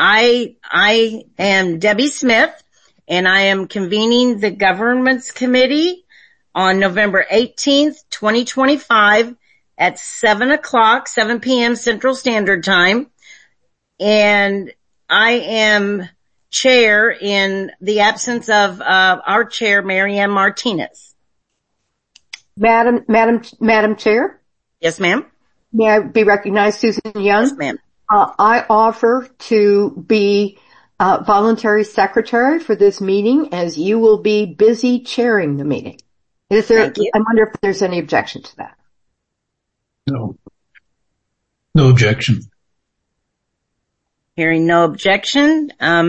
I am Debbie Smith, and I am convening the Governance Committee on November 18th, 2025 at 7 p.m. Central Standard Time. And I am chair in the absence of our chair, Mary Ann Martinez. Madam Chair? Yes, ma'am. May I be recognized, Susan Young? Yes, ma'am. I offer to be voluntary secretary for this meeting, as you will be busy chairing the meeting. Thank you. I wonder if there's any objection to that. No. No objection. Hearing no objection,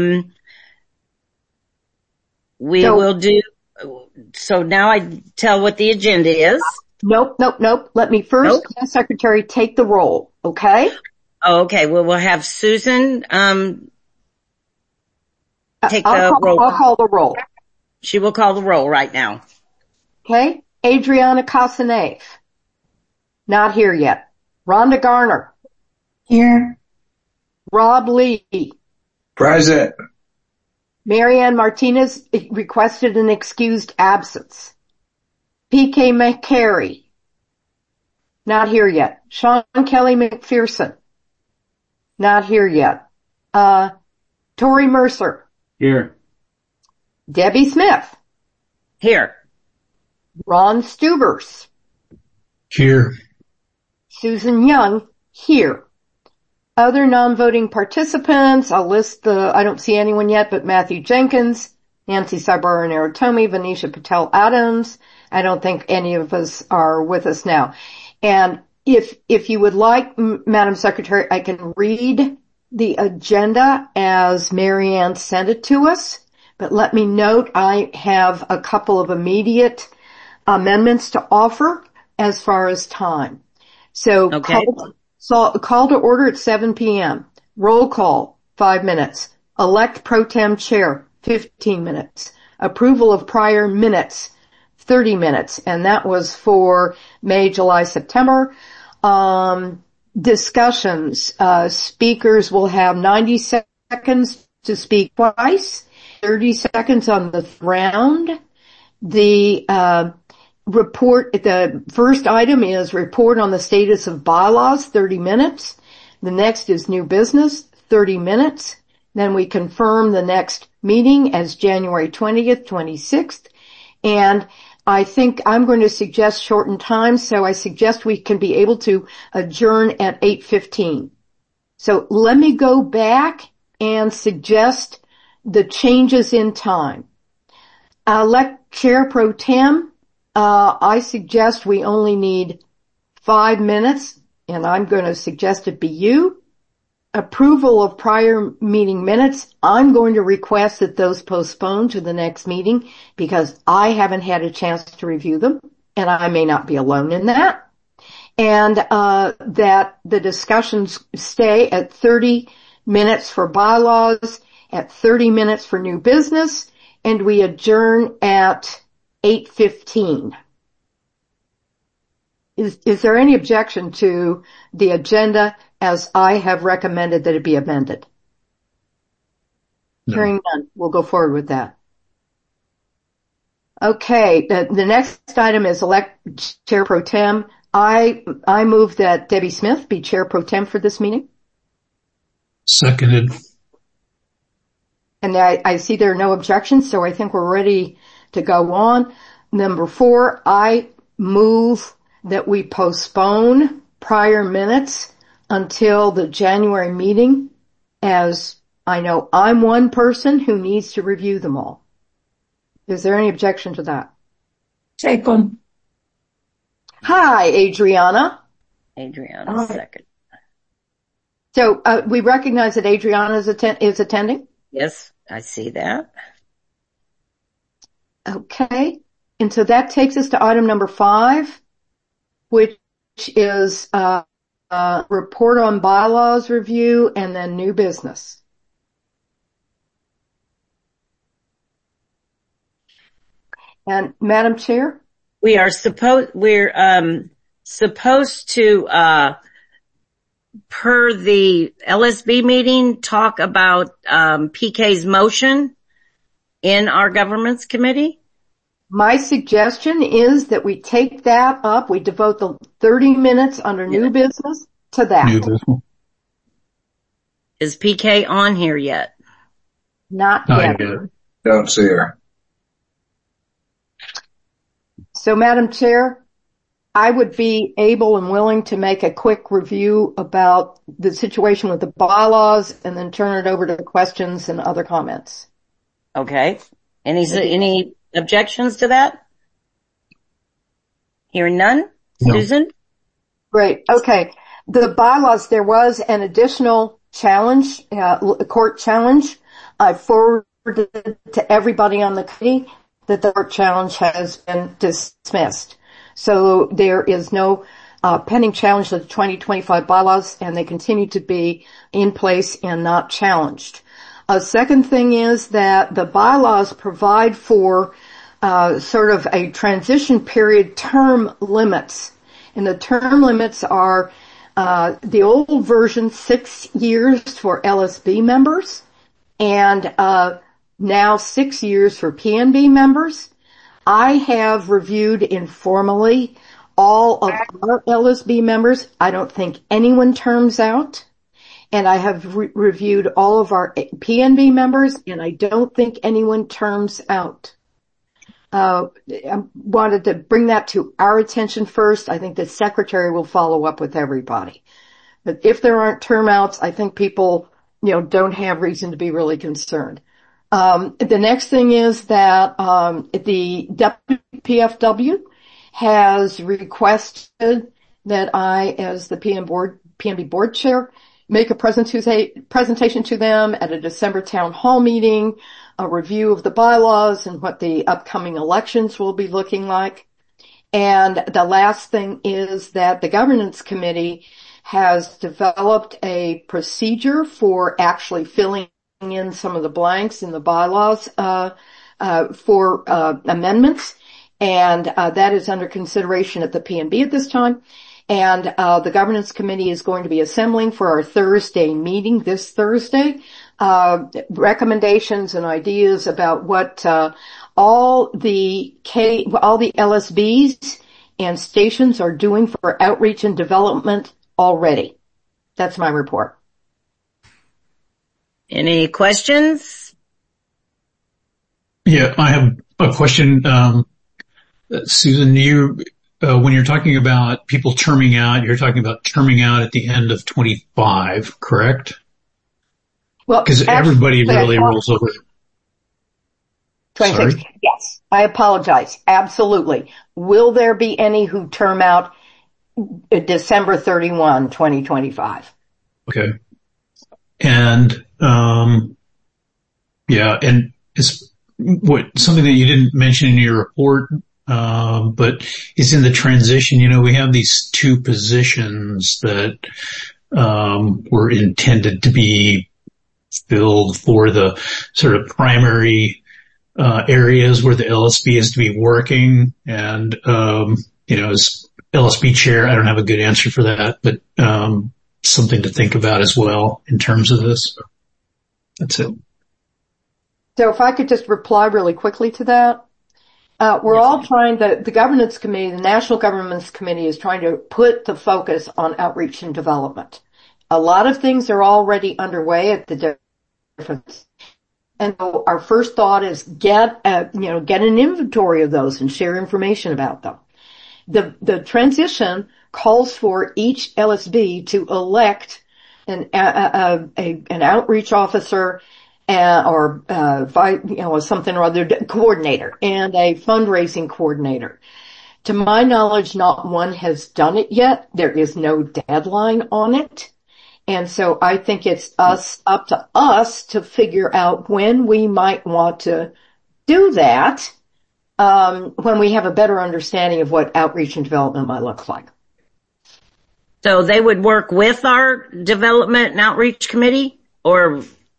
will do. So now I tell what the agenda is. Nope. Let me first, Madam Secretary, take the roll, okay? Okay. Well, we'll have Susan, take the roll. I'll call the roll. She will call the roll right now. Okay. Adriana Casanave. Not here yet. Rhonda Garner. Here. Rob Lee. Present. Mary Ann Martinez requested an excused absence. P.K. McCary. Not here yet. Sean Kelly McPherson. Not here yet. Tori Mercer. Here. Debbie Smith. Here. Ron Stubers. Here. Susan Young. Here. Other non-voting participants, I'll list I don't see anyone yet, but Matthew Jenkins, Nancy Sabara Narotomi, Venetia Patel Adams. I don't think any of us are with us now. And if you would like, Madam Secretary, I can read the agenda as Mary Ann sent it to us, but let me note I have a couple of immediate amendments to offer as far as time. So okay. Call to order at 7 p.m. Roll call, 5 minutes. Elect pro tem chair, 15 minutes. Approval of prior minutes, 30 minutes. And that was for May, July, September. Discussions. Speakers will have 90 seconds to speak twice, 30 seconds on the round. The first item is report on the status of bylaws, 30 minutes. The next is new business, 30 minutes. Then we confirm the next meeting as January 20th, 26th. And I think I'm going to suggest shortened time, so I suggest we can be able to adjourn at 8:15. So let me go back and suggest the changes in time. Elect Chair Pro Tem. I suggest we only need 5 minutes, and I'm going to suggest it be you. Approval of prior meeting minutes. I'm going to request that those postpone to the next meeting because I haven't had a chance to review them, and I may not be alone in that. And that the discussions stay at 30 minutes for bylaws, at 30 minutes for new business, and we adjourn at 8:15. Is there any objection to the agenda as I have recommended that it be amended? No. Hearing none, we'll go forward with that. Okay, the next item is elect Chair Pro Tem. I move that Debbie Smith be Chair Pro Tem for this meeting. Seconded. And I see there are no objections, so I think we're ready to go on. Number 4, I move that we postpone prior minutes until the January meeting, as I know I'm one person who needs to review them all. Is there any objection to that? Second. Hi, Adriana. Adriana, second. So we recognize that Adriana is attending? Yes, I see that. Okay. And so that takes us to item number 5, which is report on bylaws review and then new business. And Madam Chair? We're supposed to per the LSB meeting, talk about PK's motion in our governments committee? My suggestion is that we take that up. We devote the 30 minutes under new business to that. New business. Is PK on here yet? Not Not yet. yet. Don't see her. So, Madam Chair, I would be able and willing to make a quick review about the situation with the bylaws and then turn it over to questions and other comments. Okay. Any objections to that? Hearing none? No. Susan? Great. Okay. The bylaws, there was an additional challenge, court challenge. I forwarded to everybody on the committee that the court challenge has been dismissed. So there is no pending challenge to the 2025 bylaws, and they continue to be in place and not challenged. A second thing is that the bylaws provide for sort of a transition period term limits. And the term limits are the old version, 6 years for LSB members, and now 6 years for PNB members. I have reviewed informally all of our LSB members. I don't think anyone terms out. And I have reviewed all of our PNB members, and I don't think anyone terms out. I wanted to bring that to our attention first. I think the secretary will follow up with everybody. But if there aren't term outs, I think people, don't have reason to be really concerned. The next thing is that the WPFW has requested that I, as the PNB board chair, make a presentation to them at a December town hall meeting, a review of the bylaws and what the upcoming elections will be looking like. And the last thing is that the governance committee has developed a procedure for actually filling in some of the blanks in the bylaws for amendments, and that is under consideration at the PNB at this time. And the governance committee is going to be assembling for our Thursday meeting this Thursday recommendations and ideas about what all the LSBs and stations are doing for outreach and development already. That's my report. Any questions? Yeah, I have a question. Susan, when you're talking about people terming out, you're talking about terming out at the end of 25, correct? Well, because everybody really rolls over. 26. Sorry? Yes, I apologize. Absolutely. Will there be any who term out December 31, 2025? Okay. And, yeah, and it's something that you didn't mention in your report, but it's in the transition. We have these two positions that, were intended to be filled for the sort of primary, areas where the LSB is to be working. And, as LSB chair, I don't have a good answer for that, but, something to think about as well in terms of this. That's it. So if I could just reply really quickly to that. We're all trying the governance committee, the National Governance Committee is trying to put the focus on outreach and development. A lot of things are already underway at the different, and our first thought is get an inventory of those and share information about them. The transition calls for each LSB to elect an outreach officer or something or other coordinator and a fundraising coordinator. To my knowledge, not one has done it yet. There is no deadline on it. And so I think it's up to us to figure out when we might want to do that, when we have a better understanding of what outreach and development might look like. So they would work with our development and outreach committee, or?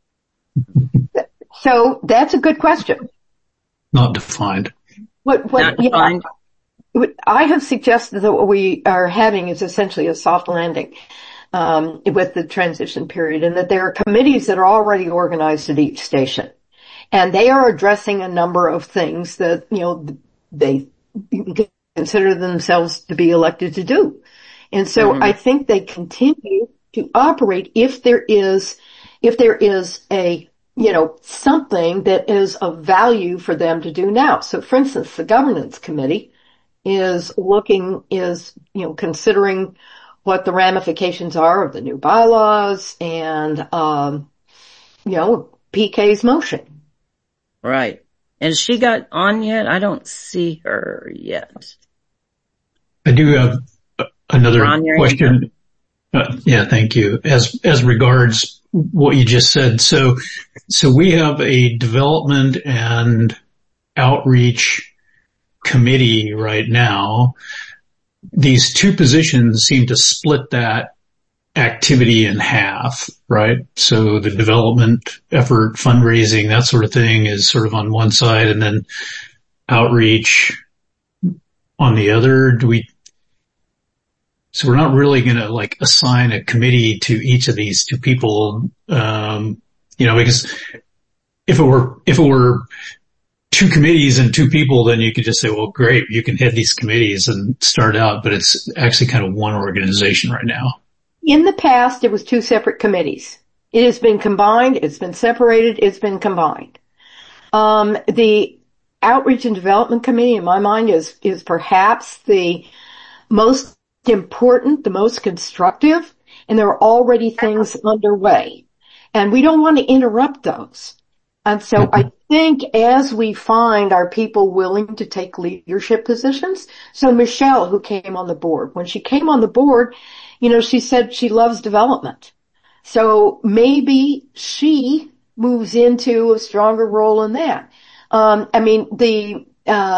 So that's a good question. Not defined. Not defined. I have suggested that what we are having is essentially a soft landing. with the transition period, and that there are committees that are already organized at each station. And they are addressing a number of things that, they consider themselves to be elected to do. And so I think they continue to operate if there is a, something that is of value for them to do now. So for instance, the governance committee is considering what the ramifications are of the new bylaws and, PK's motion. Right. And she got on yet? I don't see her yet. I do have another question. Thank you. As regards what you just said. So we have a development and outreach committee right now. These two positions seem to split that activity in half, right? So the development effort, fundraising, that sort of thing is sort of on one side, and then outreach on the other. So we're not really going to assign a committee to each of these two people, because if it were two committees and two people, then you could just say, well, great, you can head these committees and start out, but it's actually kind of one organization right now. In the past, it was two separate committees. It has been combined, it's been separated, it's been combined. The Outreach and Development Committee, in my mind, is perhaps the most important, the most constructive, and there are already things underway. And we don't want to interrupt those. And so I think as we find our people willing to take leadership positions, so Michelle, who came on the board, when she came on the board, she said she loves development. So maybe she moves into a stronger role in that. The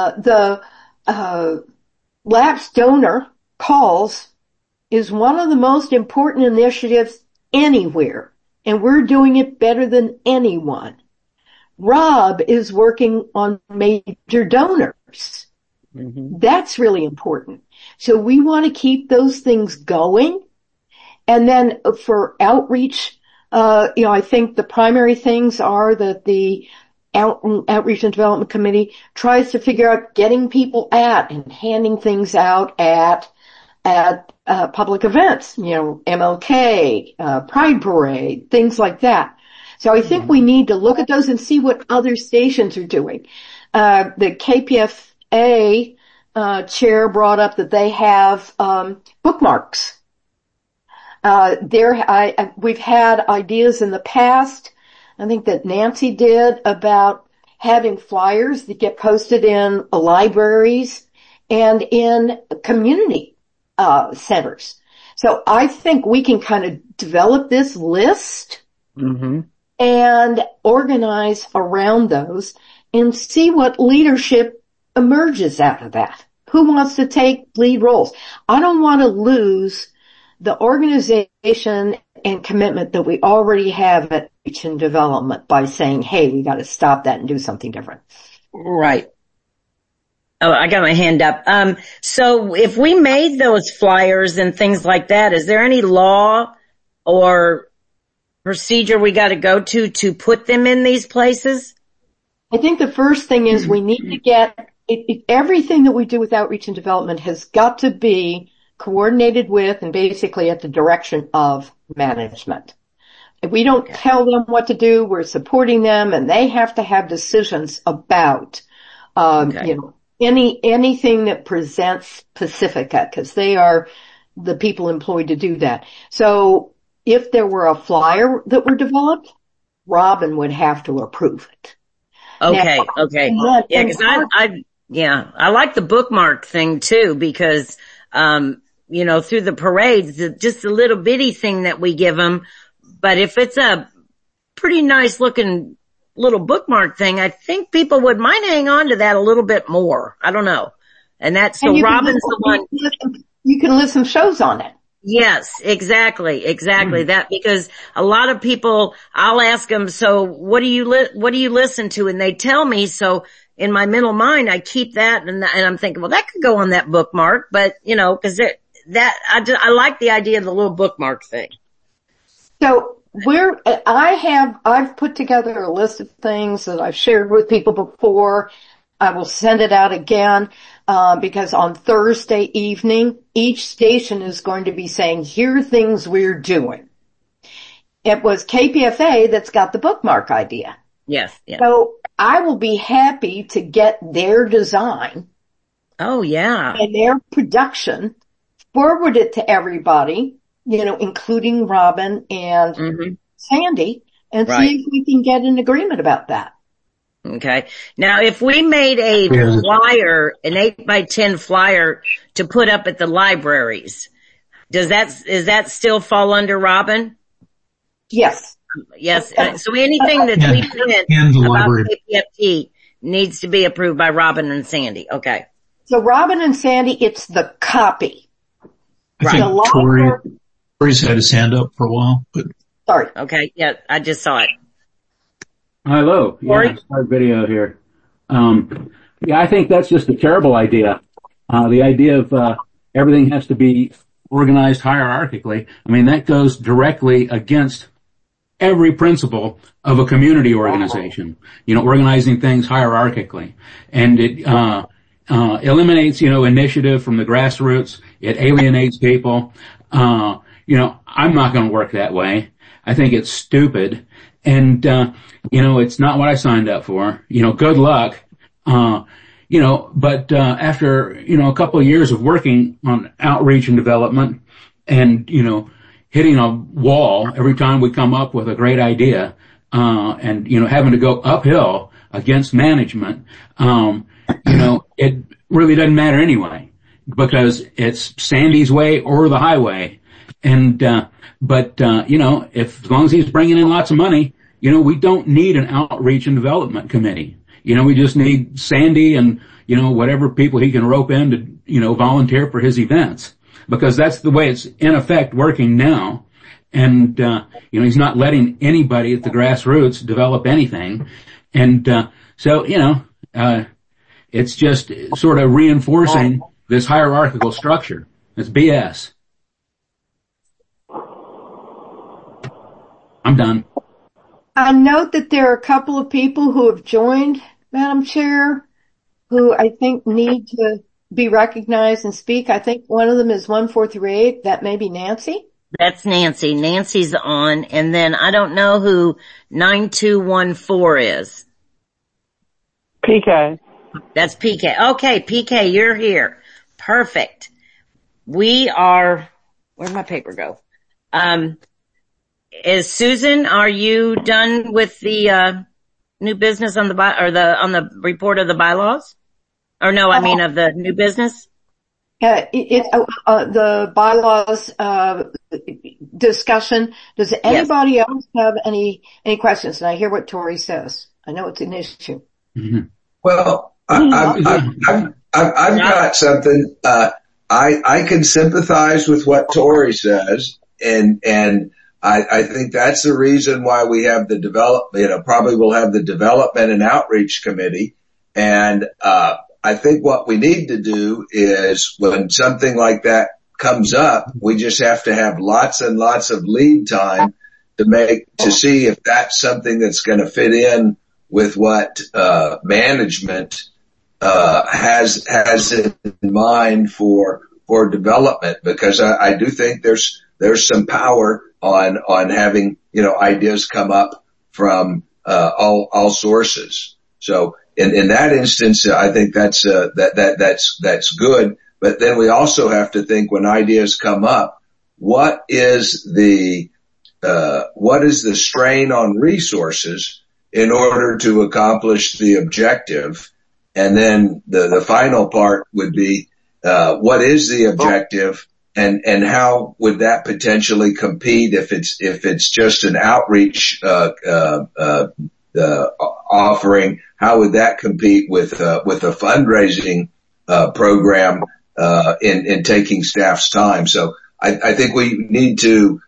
lapsed donor calls is one of the most important initiatives anywhere, and we're doing it better than anyone. Rob is working on major donors. That's really important. So we want to keep those things going. And then for outreach, I think the primary things are that the Outreach and Development Committee tries to figure out getting people at and handing things out at public events, MLK, Pride Parade, things like that. So I think we need to look at those and see what other stations are doing. The KPFA chair brought up that they have bookmarks. We've had ideas in the past, I think that Nancy did, about having flyers that get posted in libraries and in community centers. So I think we can kind of develop this list and organize around those and see what leadership emerges out of that. Who wants to take lead roles? I don't want to lose the organization and commitment that we already have at Outreach and Development by saying, hey, we got to stop that and do something different. Right. Oh, I got my hand up. So if we made those flyers and things like that, is there any law or procedure we got to go to put them in these places? I think the first thing is we need to get everything that we do with Outreach and Development has got to be coordinated with and basically at the direction of management. If we don't tell them what to do, we're supporting them, and they have to have decisions about, anything that presents Pacifica, because they are the people employed to do that. So if there were a flyer that were developed, Robin would have to approve it. Okay. Yeah, because I like the bookmark thing too, because, through the parades, just a little bitty thing that we give them. But if it's a pretty nice looking little bookmark thing, I think people would mind hang on to that a little bit more. I don't know. And that's so Robin's the one. You can list some shows on it. Yes, exactly. That, because a lot of people, I'll ask them, so what do you listen to? And they tell me, so in my mental mind, I keep that and I'm thinking, well, that could go on that bookmark, but cause I like the idea of the little bookmark thing. So I've put together a list of things that I've shared with people before. I will send it out again, because on Thursday evening, each station is going to be saying, here are things we're doing. It was KPFA that's got the bookmark idea. Yes. Yeah. So I will be happy to get their design. Oh, yeah. And their production, forward it to everybody, including Robin and Sandy, and see if we can get an agreement about that. Okay. Now, if we made a flyer, an 8x10 flyer to put up at the libraries, does that still fall under Robin? Yes. Yes. So anything that we print about KPFT needs to be approved by Robin and Sandy. Okay. So Robin and Sandy, it's the copy. I think Tori's had his hand up for a while, but. Sorry. Okay. Yeah. I just saw it. Hello. Yeah, start video here. I think that's just a terrible idea. The idea of, everything has to be organized hierarchically. I mean, that goes directly against every principle of a community organization, organizing things hierarchically. And it, eliminates, initiative from the grassroots. It alienates people. I'm not going to work that way. I think it's stupid. And, it's not what I signed up for. Good luck. But after, a couple of years of working on outreach and development and, hitting a wall every time we come up with a great idea, and, having to go uphill against management, it really doesn't matter anyway, because it's Sandy's way or the highway. And, if, as long as he's bringing in lots of money, we don't need an outreach and development committee. We just need Sandy and, whatever people he can rope in to, volunteer for his events, because that's the way it's in effect working now. And, he's not letting anybody at the grassroots develop anything. And, it's just sort of reinforcing this hierarchical structure. It's BS. I'm done. I note that there are a couple of people who have joined, Madam Chair, who I think need to be recognized and speak. I think one of them is 1438. That may be Nancy. That's Nancy. Nancy's on. And then I don't know who 9214 is. PK. That's PK. Okay, PK, you're here. Perfect. We are, where'd my paper go? Is Susan, are you done with the, new business on the report of the bylaws? Or no, I mean of the new business? The bylaws, discussion. Does anybody else have any questions? And I hear what Tori says. I know it's an issue. Mm-hmm. Well, I've got something. I can sympathize with what Tori says, and I think that's the reason why we have the probably we'll have the development and outreach committee. And, I think what we need to do is when something like that comes up, we just have to have lots and lots of lead time to see if that's something that's going to fit in with what, management, has in mind for development, because I do think there's some power on having, ideas come up from, all sources. So in that instance, I think that's good. But then we also have to think when ideas come up, what is the strain on resources in order to accomplish the objective? And then the final part would be, what is the objective? And how would that potentially compete if it's just an outreach, offering? How would that compete with a fundraising, program, in taking staff's time? So I think we need to,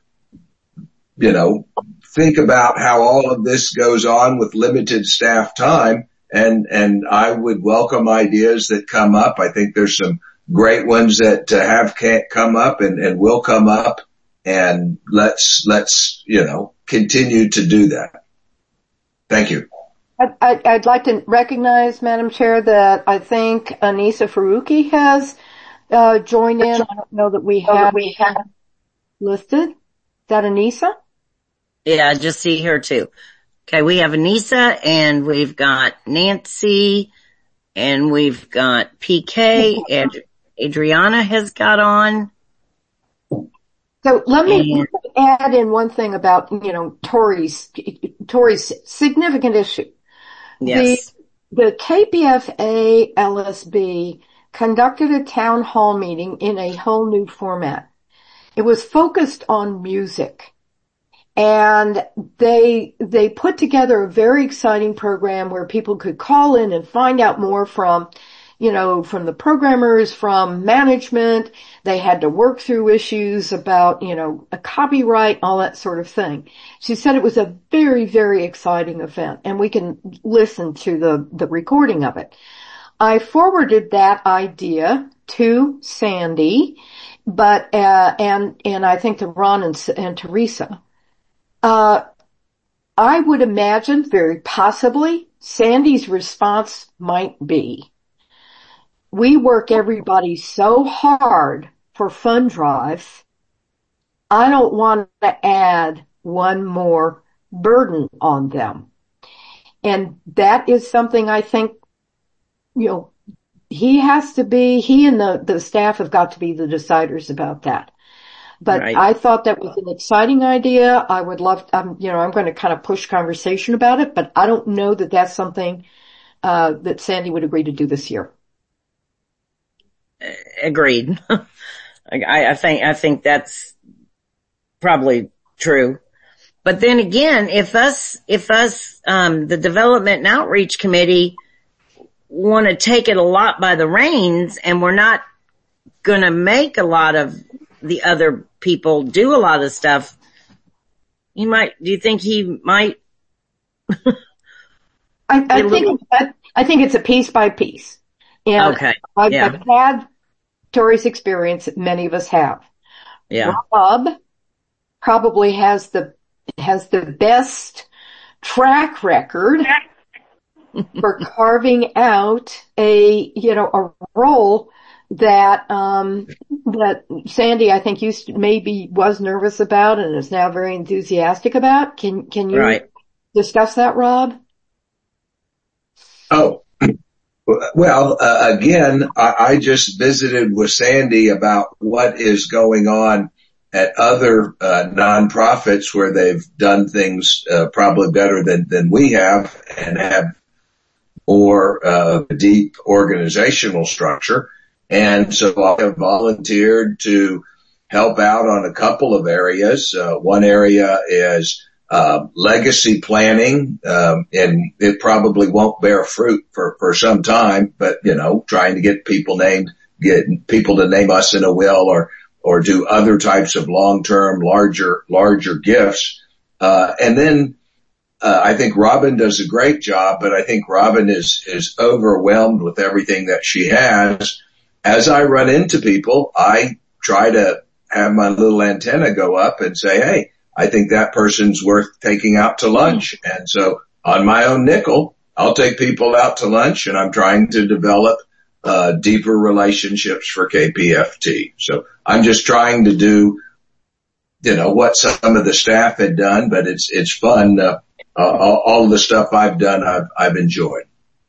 think about how all of this goes on with limited staff time. And I would welcome ideas that come up. I think there's some great ones that can't come up and will come up. And let's, continue to do that. Thank you. I'd like to recognize, Madam Chair, that I think Anissa Faruqi has joined in. I don't know that we have listed. Is that Anissa? Yeah, I just see her too. Okay, we have Anissa, and we've got Nancy, and we've got PK, and Adriana has got on. So let me add in one thing about, Tori's significant issue. Yes. The KPFA LSB conducted a town hall meeting in a whole new format. It was focused on music. And they put together a very exciting program where people could call in and find out more from the programmers, from management. They had to work through issues about, a copyright, all that sort of thing. She said it was a very, very exciting event, and we can listen to the recording of it. I forwarded that idea to Sandy, but, and I think to Ron and Teresa. I would imagine very possibly Sandy's response might be, we work everybody so hard for fund drive. I don't want to add one more burden on them. And that is something I think, he and the staff have got to be the deciders about that. But right. I thought that was an exciting idea. I would love, I'm going to kind of push conversation about it, but I don't know that that's something, that Sandy would agree to do this year. Agreed. I think that's probably true. But then again, if us, the Development and Outreach Committee want to take it a lot by the reins, and we're not going to make a lot of the other people do a lot of stuff, do you think he might? I think it's a piece by piece. And okay. I've had Tori's experience that many of us have. Yeah. Rob probably has the best track record for carving out a role that Sandy, I think, was nervous about and is now very enthusiastic about. Can you discuss that, Rob? Oh, well, again, I just visited with Sandy about what is going on at other nonprofits where they've done things probably better than we have and have more deep organizational structure. And so I have volunteered to help out on a couple of areas. One area is legacy planning, and it probably won't bear fruit for some time, but trying to get people to name us in a will or do other types of long-term, larger gifts. And then I think Robin does a great job, but I think Robin is overwhelmed with everything that she has. As I run into people, I try to have my little antenna go up and say, hey, I think that person's worth taking out to lunch. And so on my own nickel, I'll take people out to lunch, and I'm trying to develop deeper relationships for KPFT. So I'm just trying to do, what some of the staff had done, but it's fun. All the stuff I've done, I've enjoyed.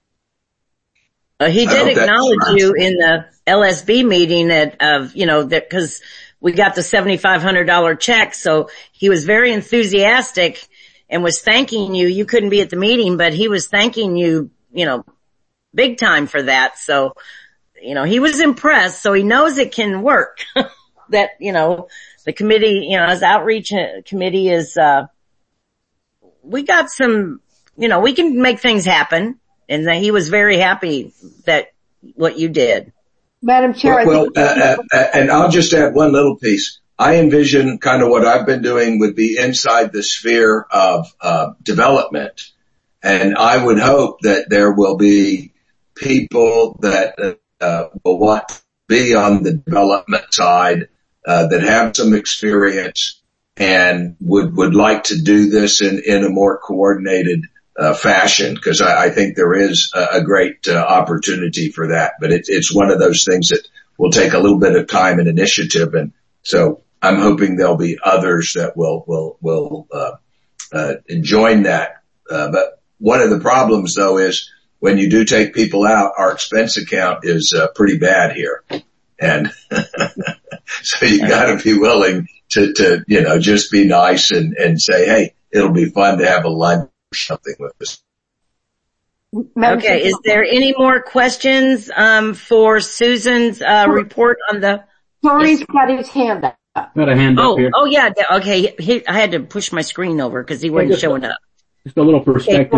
He did acknowledge you in the LSB meeting because we got the $7,500 check. So he was very enthusiastic and was thanking you. You couldn't be at the meeting, but he was thanking you, big time for that. So, he was impressed. So he knows it can work. That, the committee, his outreach committee is, we got some, we can make things happen. And that he was very happy that what you did. Madam Chair, and I'll just add one little piece. I envision kind of what I've been doing would be inside the sphere of development. And I would hope that there will be people that will want to be on the development side, that have some experience and would like to do this in a more coordinated fashion, because I think there is a great opportunity for that. But it's one of those things that will take a little bit of time and initiative, and so I'm hoping there'll be others that will join that. But one of the problems, though, is when you do take people out, our expense account is pretty bad here, and so you got to be willing to just be nice and say, hey, it'll be fun to have a lunch or something with us. Okay, is there any more questions for Susan's report on the... Tori's got his hand up. Got a hand up here. Oh, yeah, okay. I had to push my screen over because he wasn't showing up. Just a little perspective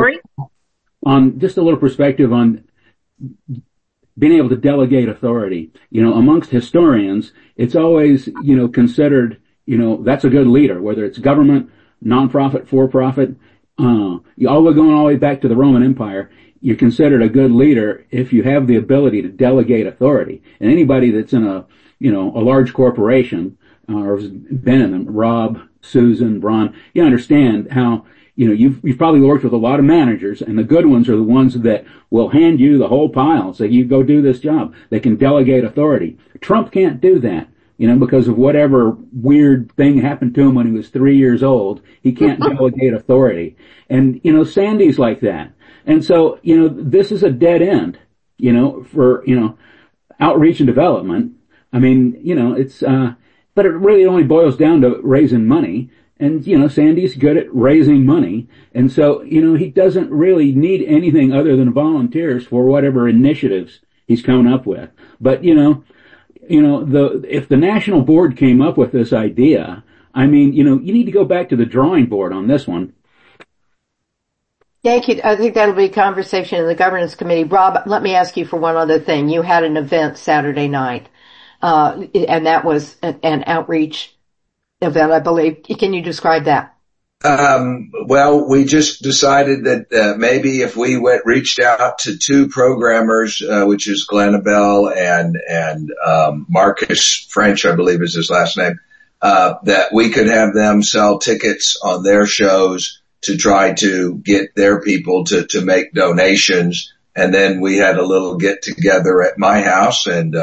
on being able to delegate authority. Amongst historians, it's always, considered, that's a good leader, whether it's government, nonprofit, for-profit, going all the way back to the Roman Empire. You're considered a good leader if you have the ability to delegate authority. And anybody that's in a large corporation, or has been in them, Rob, Susan, Ron, you understand how, you've probably worked with a lot of managers, and the good ones are the ones that will hand you the whole pile, say, you go do this job. They can delegate authority. Trump can't do that, because of whatever weird thing happened to him when he was 3 years old. He can't delegate authority. And, Sandy's like that. And so, this is a dead end, for, outreach and development. I mean, it's, but it really only boils down to raising money. And, Sandy's good at raising money. And so, he doesn't really need anything other than volunteers for whatever initiatives he's coming up with. But, if the national board came up with this idea, I mean, you need to go back to the drawing board on this one. Thank you. I think that'll be a conversation in the governance committee. Rob, let me ask you for one other thing. You had an event Saturday night, and that was an outreach event, I believe. Can you describe that? Well, we just decided that maybe if we reached out to two programmers, which is Glenn Abell and Marcus French, I believe is his last name, that we could have them sell tickets on their shows to try to get their people to make donations. And then we had a little get together at my house, and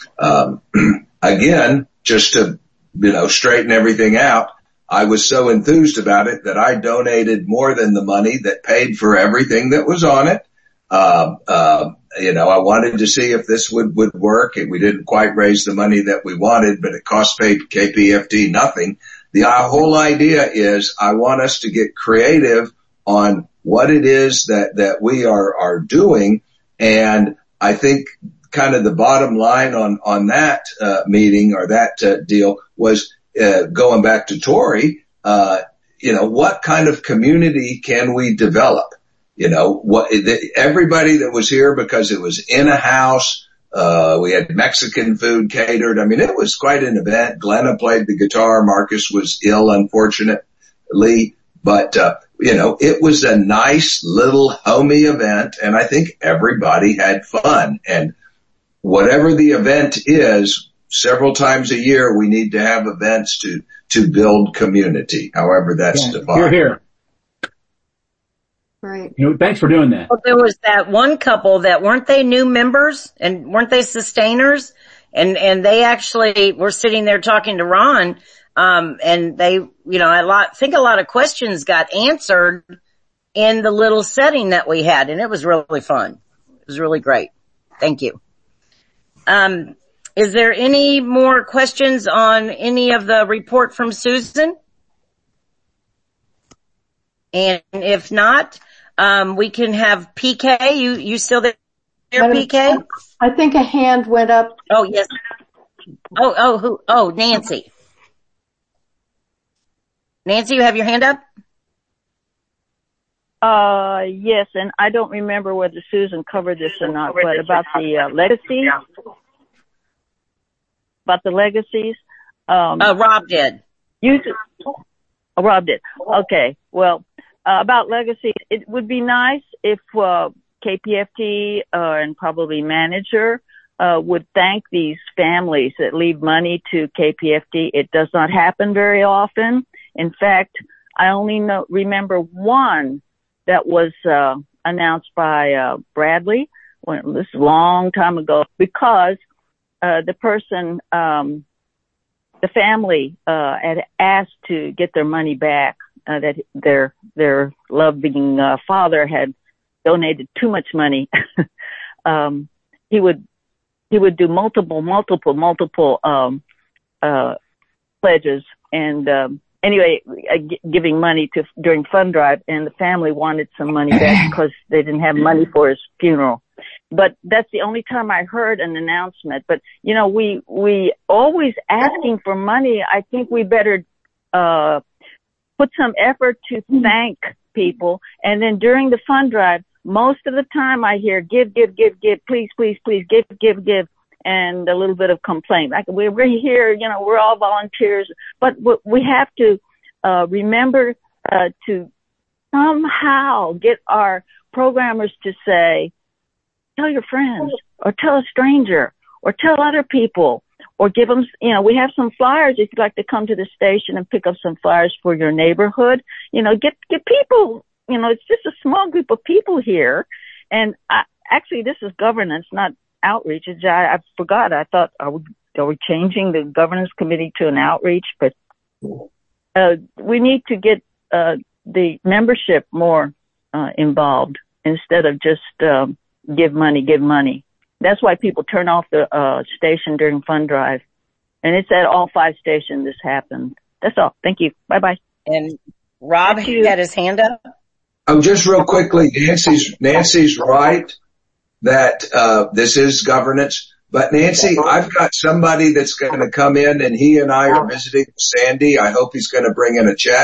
again, just to straighten everything out, I was so enthused about it that I donated more than the money that paid for everything that was on it. I wanted to see if this would work, and we didn't quite raise the money that we wanted, but it cost KPFT nothing. The whole idea is I want us to get creative on what it is that we are doing. And I think kind of the bottom line on that meeting or that deal was going back to Tori, what kind of community can we develop? Everybody that was here, because it was in a house, we had Mexican food catered. I mean, it was quite an event. Glenna played the guitar. Marcus was ill, unfortunately, but it was a nice little homey event, and I think everybody had fun. And whatever the event is, several times a year, we need to have events to build community, however that's defined. You're here. Right. Thanks for doing that. Well, there was that one couple that weren't they new members and weren't they sustainers? And they actually were sitting there talking to Ron, and they, I think a lot of questions got answered in the little setting that we had, and it was really fun. It was really great. Thank you. Is there any more questions on any of the report from Susan? And if not, we can have PK. You still there, PK? I think a hand went up. Oh, yes. Oh, Nancy. Nancy, you have your hand up? Yes, and I don't remember whether Susan covered this or not, but about the legacy. About the legacies. Rob did. Rob did. Okay. Well, about legacy, it would be nice if KPFT and probably manager would thank these families that leave money to KPFT. It does not happen very often. In fact, I only remember one that was announced by Bradley. This is a long time ago, because the person, the family had asked to get their money back, that their loving father had donated too much money. He would do multiple pledges, and anyway, giving money during fund drive, and the family wanted some money back because they didn't have money for his funeral. But that's the only time I heard an announcement. But, you know, we always asking for money. I think we better, put some effort to thank people. And then during the fund drive, most of the time I hear give, please, give, and a little bit of complaint. Like, we're here, you know, we're all volunteers, but we have to, remember, to somehow get our programmers to say, tell your friends, or tell a stranger, or tell other people, or give them, you know, we have some flyers if you'd like to come to the station and pick up some flyers for your neighborhood. You know, get people, you know, it's just a small group of people here. And actually, this is governance, not outreach. I forgot. I thought, are we changing the governance committee to an outreach? But we need to get the membership more involved instead of just give money. That's why people turn off the station during fund drive. And it's at all 5 stations this happened. That's all. Thank you. Bye-bye. And Rob had his hand up. Oh, just real quickly, Nancy's right that this is governance. But Nancy, I've got somebody that's going to come in, and he and I are visiting Sandy. I hope he's going to bring in a check.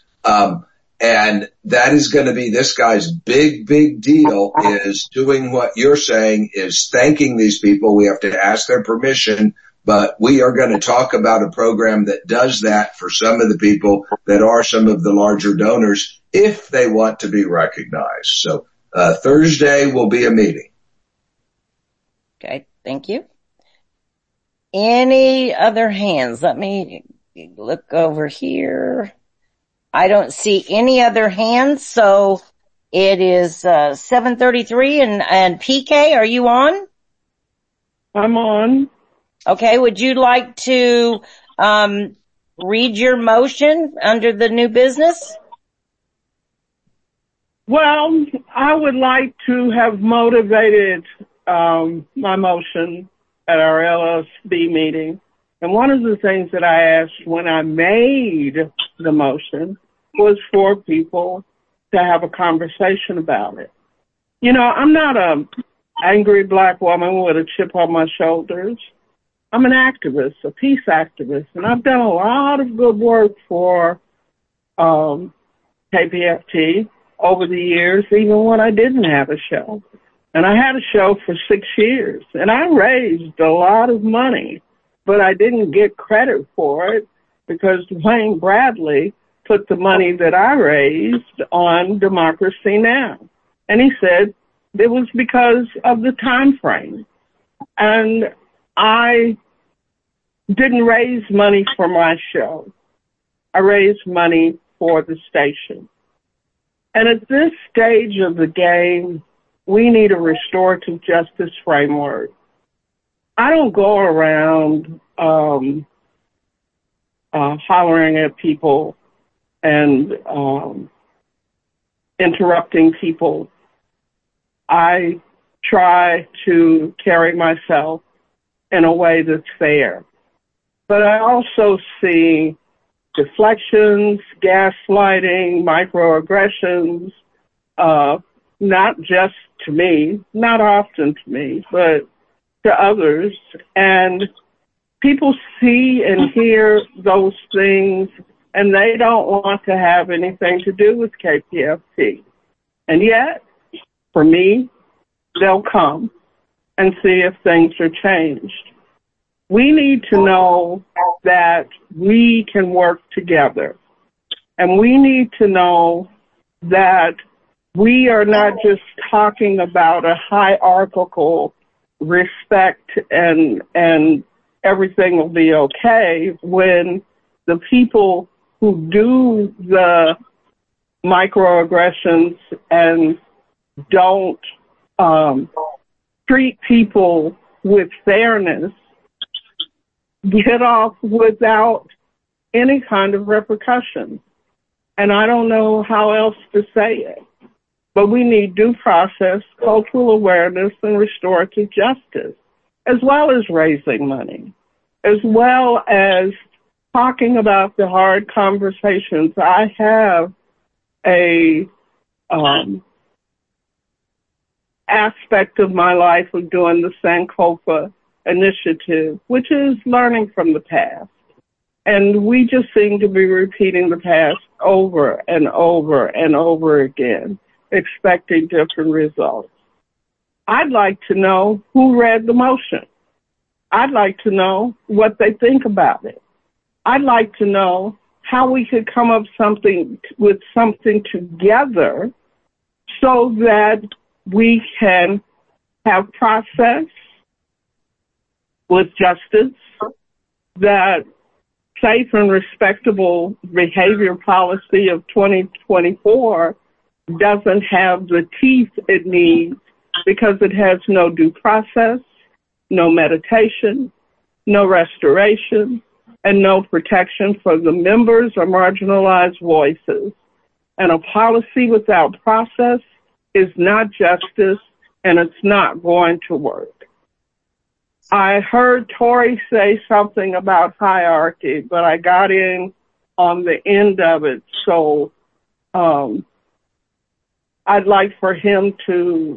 And that is going to be this guy's big deal, is doing what you're saying, is thanking these people. We have to ask their permission, but we are going to talk about a program that does that for some of the people that are some of the larger donors, if they want to be recognized. So Thursday will be a meeting. Okay, thank you. Any other hands? Let me look over here. I don't see any other hands, so it is 7:33, and PK, are you on? I'm on. Okay, would you like to read your motion under the new business? Well, I would like to have motivated my motion at our LSB meeting. And one of the things that I asked when I made the motion was for people to have a conversation about it. You know, I'm not an angry black woman with a chip on my shoulders. I'm an activist, a peace activist, and I've done a lot of good work for KPFT over the years, even when I didn't have a show. And I had a show for 6 years, and I raised a lot of money, but I didn't get credit for it because Dwayne Bradley put the money that I raised on Democracy Now! And he said it was because of the time frame. And I didn't raise money for my show. I raised money for the station. And at this stage of the game, we need a restorative justice framework. I don't go around hollering at people and interrupting people. I try to carry myself in a way that's fair. But I also see deflections, gaslighting, microaggressions, not just to me, not often to me, but to others. And people see and hear those things, and they don't want to have anything to do with KPFT. And yet, for me, they'll come and see if things are changed. We need to know that we can work together. And we need to know that we are not just talking about a hierarchical respect and everything will be okay when the people who do the microaggressions and don't treat people with fairness get off without any kind of repercussion. And I don't know how else to say it. But we need due process, cultural awareness, and restorative justice, as well as raising money, as well as talking about the hard conversations. I have a aspect of my life of doing the Sankofa initiative, which is learning from the past. And we just seem to be repeating the past over and over and over again, expecting different results. I'd like to know who read the motion. I'd like to know what they think about it. I'd like to know how we could come up with something together so that we can have process with justice, that safe and respectable behavior policy of 2024 doesn't have the teeth it needs because it has no due process, no meditation, no restoration, and no protection for the members or marginalized voices. And a policy without process is not justice, and it's not going to work. I heard Tori say something about hierarchy, but I got in on the end of it, so I'd like for him to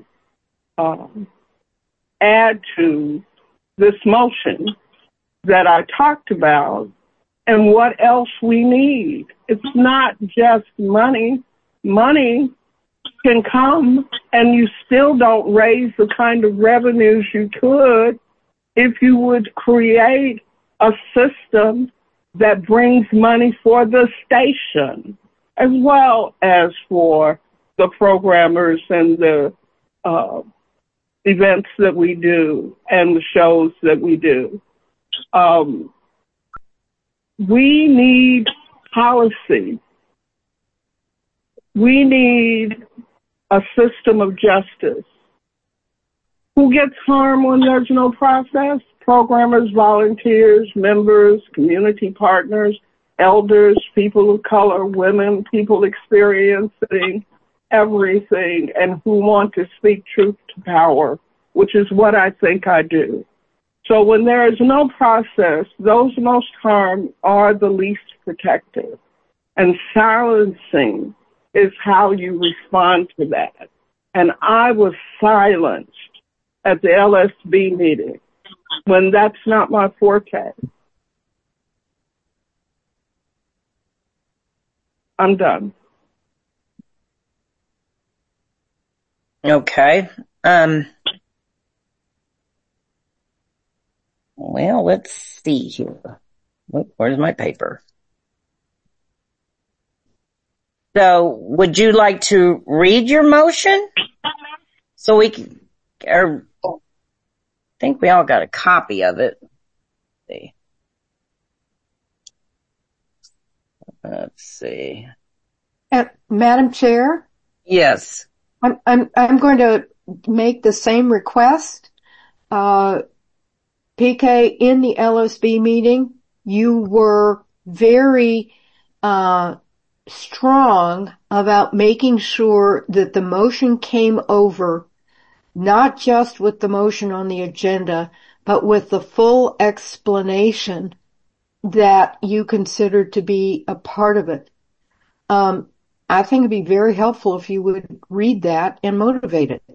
add to this motion that I talked about and what else we need. It's not just money. Money can come and you still don't raise the kind of revenues you could if you would create a system that brings money for the station as well as for the programmers and the events that we do and the shows that we do. We need policy. We need a system of justice. Who gets harmed when there's no process? Programmers, volunteers, members, community partners, elders, people of color, women, people experiencing everything and who want to speak truth to power, which is what I think I do. So when there is no process, those most harmed are the least protected. And silencing is how you respond to that. And I was silenced at the LSB meeting when that's not my forte. I'm done. Okay. Well, let's see here. Where's my paper? So, would you like to read your motion? So we can, or I think we all got a copy of it. Let's see. Madam Chair? Yes. I'm going to make the same request. PK, in the LSB meeting, you were very strong about making sure that the motion came over, not just with the motion on the agenda, but with the full explanation that you considered to be a part of it. I think it'd be very helpful if you would read that and motivate it.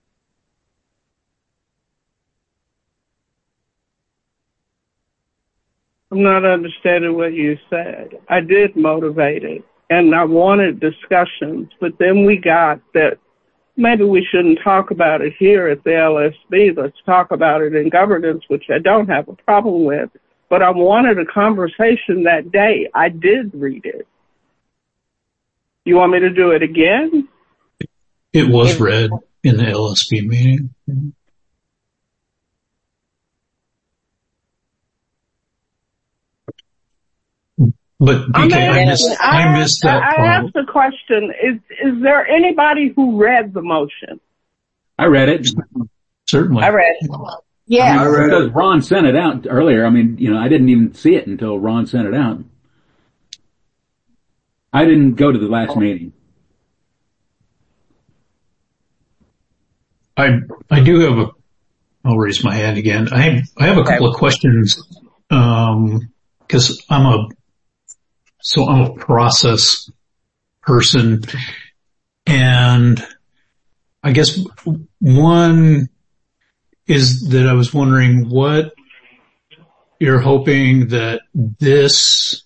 I'm not understanding what you said. I did motivate it, and I wanted discussions, but then we got that maybe we shouldn't talk about it here at the LSB. Let's talk about it in governance, which I don't have a problem with, but I wanted a conversation that day. I did read it. You want me to do it again? It was read in the LSB meeting. But BK, I missed that part. I asked the question, is there anybody who read the motion? I read it. Certainly. I read it. Yeah. I read Because it. Ron sent it out earlier. I mean, I didn't even see it until Ron sent it out. I didn't go to the last meeting. I do have I'll raise my hand again. I have a couple of questions, cause I'm a process person, and I guess one is that I was wondering what you're hoping that this,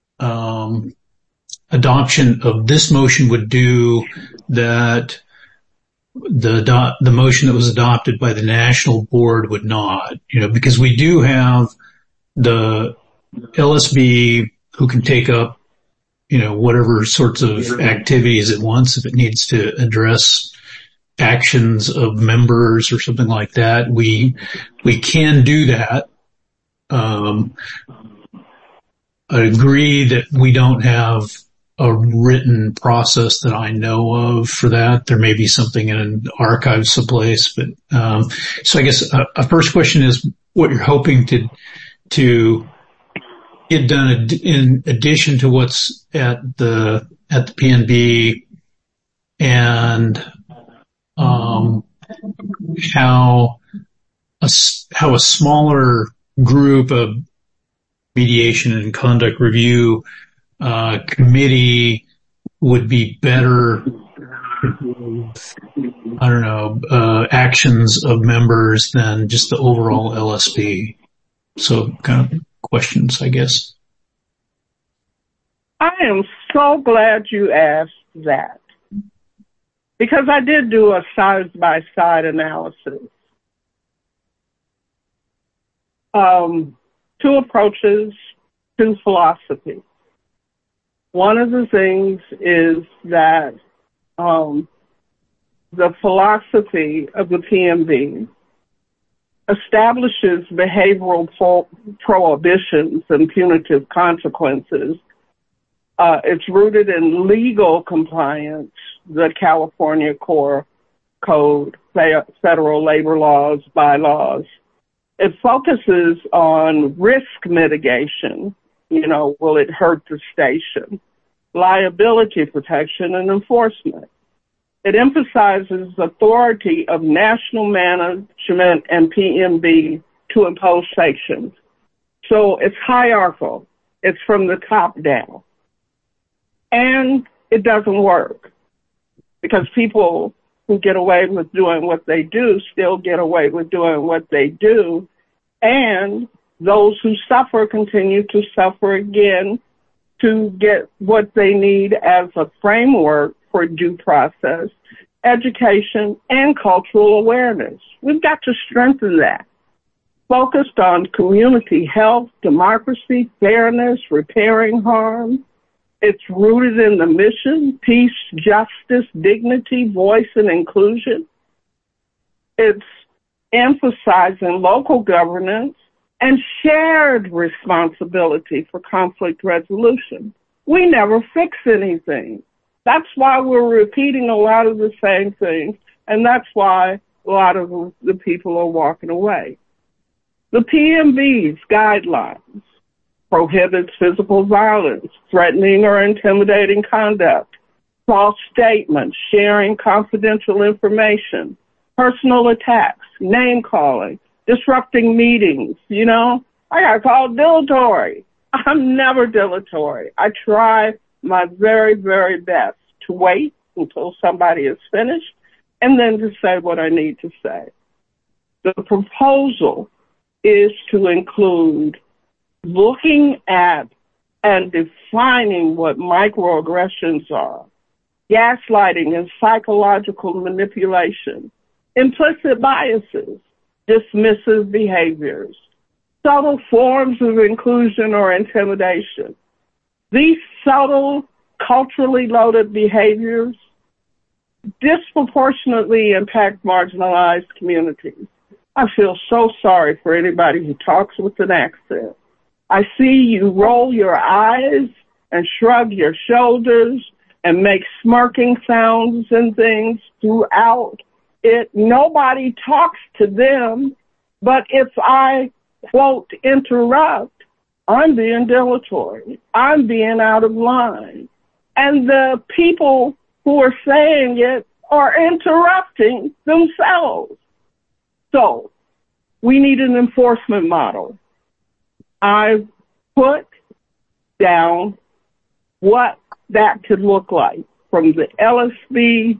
adoption of this motion would do that the motion that was adopted by the national board would not, because we do have the LSB who can take up, whatever sorts of activities it wants if it needs to address actions of members or something like that. We can do that. I agree that we don't have a written process that I know of for that. There may be something in an archive someplace, but so I guess a first question is what you're hoping to get done in addition to what's at the PNB, and how a smaller group of mediation and conduct review committee would be better, actions of members than just the overall LSB. So kind of questions, I guess. I am so glad you asked that, because I did do a side-by-side analysis. Two approaches, two philosophies. One of the things is that the philosophy of the PMB establishes behavioral prohibitions and punitive consequences. It's rooted in legal compliance, the California Core Code, federal labor laws, bylaws. It focuses on risk mitigation. Will it hurt the station? Liability protection and enforcement. It emphasizes authority of national management and PMB to impose sanctions. So it's hierarchical. It's from the top down. And it doesn't work, because people who get away with doing what they do still get away with doing what they do. And those who suffer continue to suffer again to get what they need as a framework for due process, education, and cultural awareness. We've got to strengthen that. Focused on community health, democracy, fairness, repairing harm. It's rooted in the mission, peace, justice, dignity, voice, and inclusion. It's emphasizing local governance and shared responsibility for conflict resolution. We never fix anything. That's why we're repeating a lot of the same things, and that's why a lot of the people are walking away. The PMB's guidelines prohibits physical violence, threatening or intimidating conduct, false statements, sharing confidential information, personal attacks, name-calling, disrupting meetings. I got called dilatory. I'm never dilatory. I try my very, very best to wait until somebody is finished and then to say what I need to say. The proposal is to include looking at and defining what microaggressions are, gaslighting and psychological manipulation, implicit biases, dismissive behaviors, subtle forms of inclusion or intimidation. These subtle, culturally loaded behaviors disproportionately impact marginalized communities. I feel so sorry for anybody who talks with an accent. I see you roll your eyes and shrug your shoulders and make smirking sounds and things throughout it. Nobody talks to them, but if I, quote, interrupt, I'm being dilatory. I'm being out of line. And the people who are saying it are interrupting themselves. So we need an enforcement model. I've put down what that could look like from the LSB,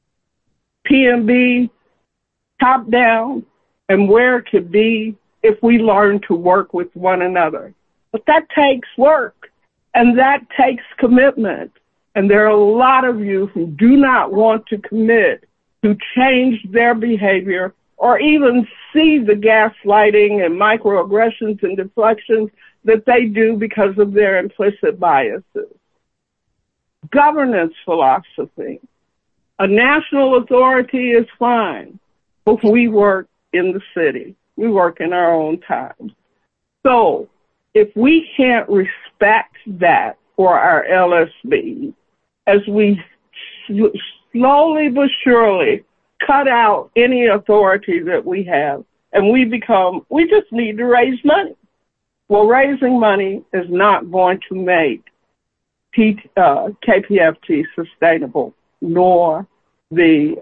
PMB, top down, and where it could be if we learn to work with one another. But that takes work, and that takes commitment. And there are a lot of you who do not want to commit to change their behavior or even see the gaslighting and microaggressions and deflections that they do because of their implicit biases. Governance philosophy. A national authority is fine, but we work in the city. We work in our own time. So if we can't respect that for our LSB, as we slowly but surely cut out any authority that we have, and we just need to raise money. Well, raising money is not going to make KPFT sustainable, nor the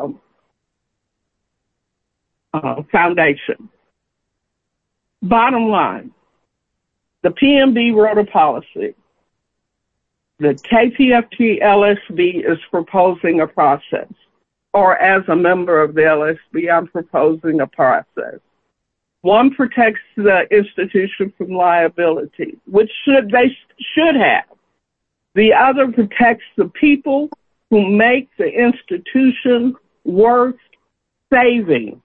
foundation. Bottom line, the PMB wrote a policy. The KPFT LSB is proposing a process, or as a member of the LSB, I'm proposing a process. One protects the institution from liability, which they should have. The other protects the people who make the institution worth saving.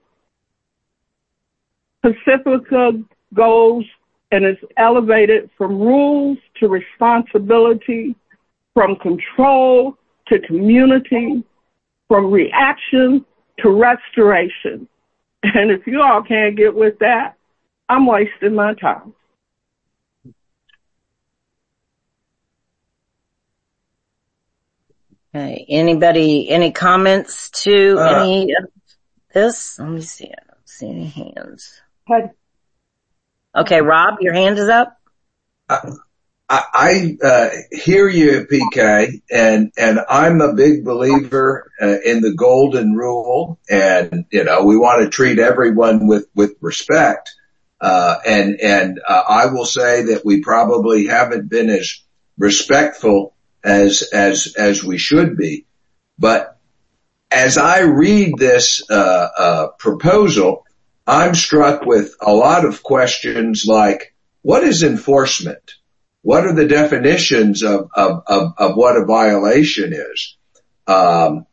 Pacifica goes and is elevated from rules to responsibility, from control to community, from reaction to restoration. And if you all can't get with that, I'm wasting my time. Okay. Anybody, any comments to any of this? Let me see. I don't see any hands. Okay, Rob, your hand is up. I hear you, PK, and I'm a big believer in the golden rule, and we want to treat everyone with respect. And I will say that we probably haven't been as respectful as we should be. But as I read this proposal, I'm struck with a lot of questions like, what is enforcement? What are the definitions of what a violation is? And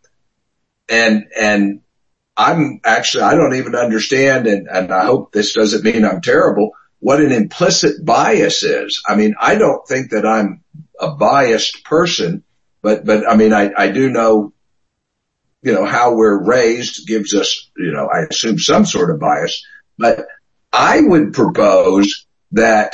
I'm actually, I don't even understand, and I hope this doesn't mean I'm terrible, what an implicit bias is. I mean, I don't think that I'm a biased person, but I mean, I do know, how we're raised gives us, I assume some sort of bias, but I would propose that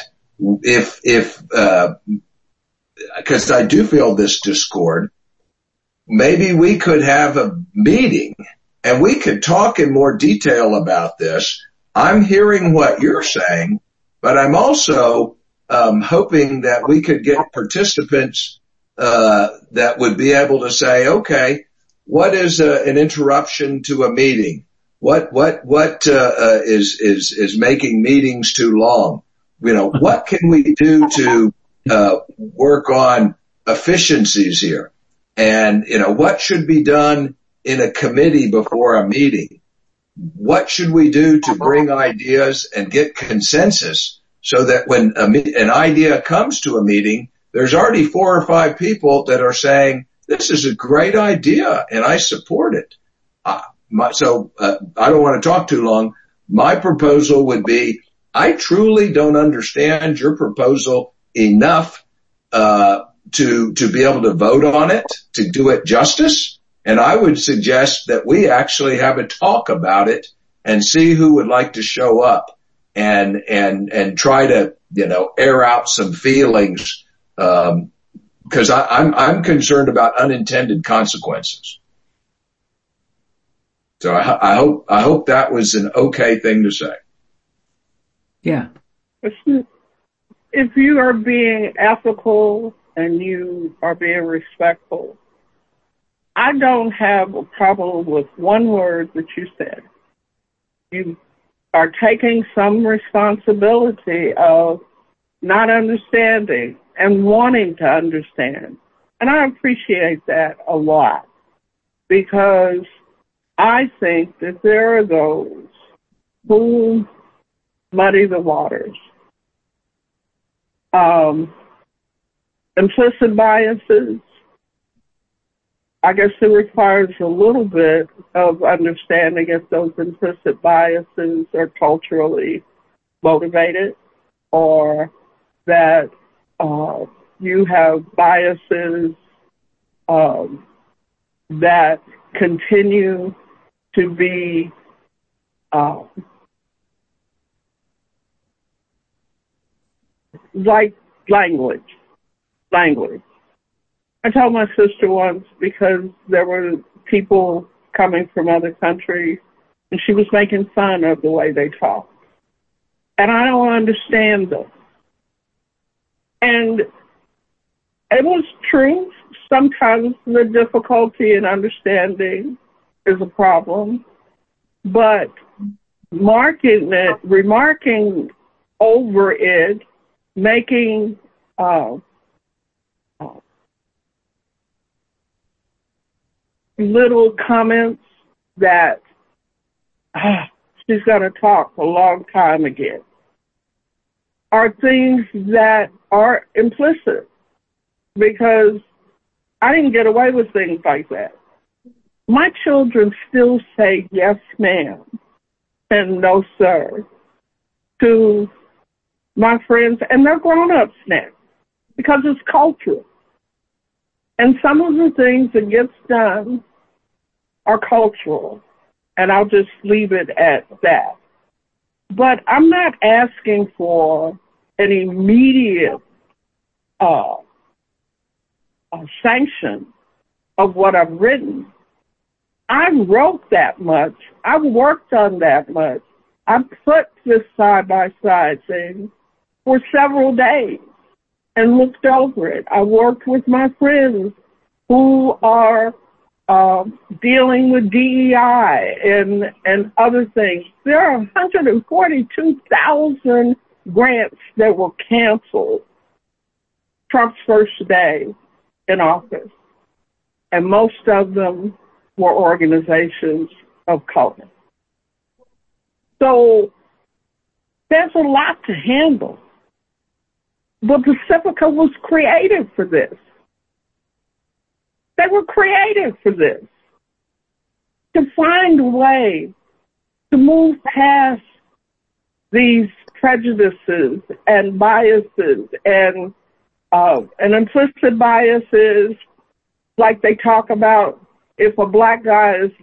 because I do feel this discord, maybe we could have a meeting and we could talk in more detail about this. I'm hearing what you're saying, but I'm also hoping that we could get participants that would be able to say, okay, what is an interruption to a meeting? What is making meetings too long? What can we do to work on efficiencies here? And, what should be done in a committee before a meeting? What should we do to bring ideas and get consensus so that when an idea comes to a meeting, there's already 4 or 5 people that are saying, this is a great idea and I support it. So I don't want to talk too long. My proposal would be, I truly don't understand your proposal enough to be able to vote on it, to do it justice. And I would suggest that we actually have a talk about it and see who would like to show up and try to, air out some feelings, because I'm concerned about unintended consequences. So I hope that was an okay thing to say. Yeah. If you are being ethical and you are being respectful, I don't have a problem with one word that you said. You are taking some responsibility of not understanding and wanting to understand. And I appreciate that a lot, because I think that there are those who muddy the waters. Implicit biases, I guess it requires a little bit of understanding if those implicit biases are culturally motivated, or that you have biases that continue to be like language. I told my sister once, because there were people coming from other countries, and she was making fun of the way they talk. And I don't understand them. And it was true. Sometimes the difficulty in understanding is a problem. But remarking over it, making little comments that she's going to talk a long time again, are things that are implicit, because I didn't get away with things like that. My children still say yes, ma'am, and no, sir, to my friends, and they're grown-ups now, because it's cultural. And some of the things that gets done are cultural, and I'll just leave it at that. But I'm not asking for an immediate sanction of what I've written. I wrote that much. I worked on that much. I put this side-by-side thing for several days and looked over it. I worked with my friends who are dealing with DEI and other things. There are 142,000 grants that were canceled Trump's first day in office, and most of them were organizations of color. So there's a lot to handle. But Pacifica was created for this. They were created for this, to find a way to move past these prejudices and biases and implicit biases, like they talk about if a black guy is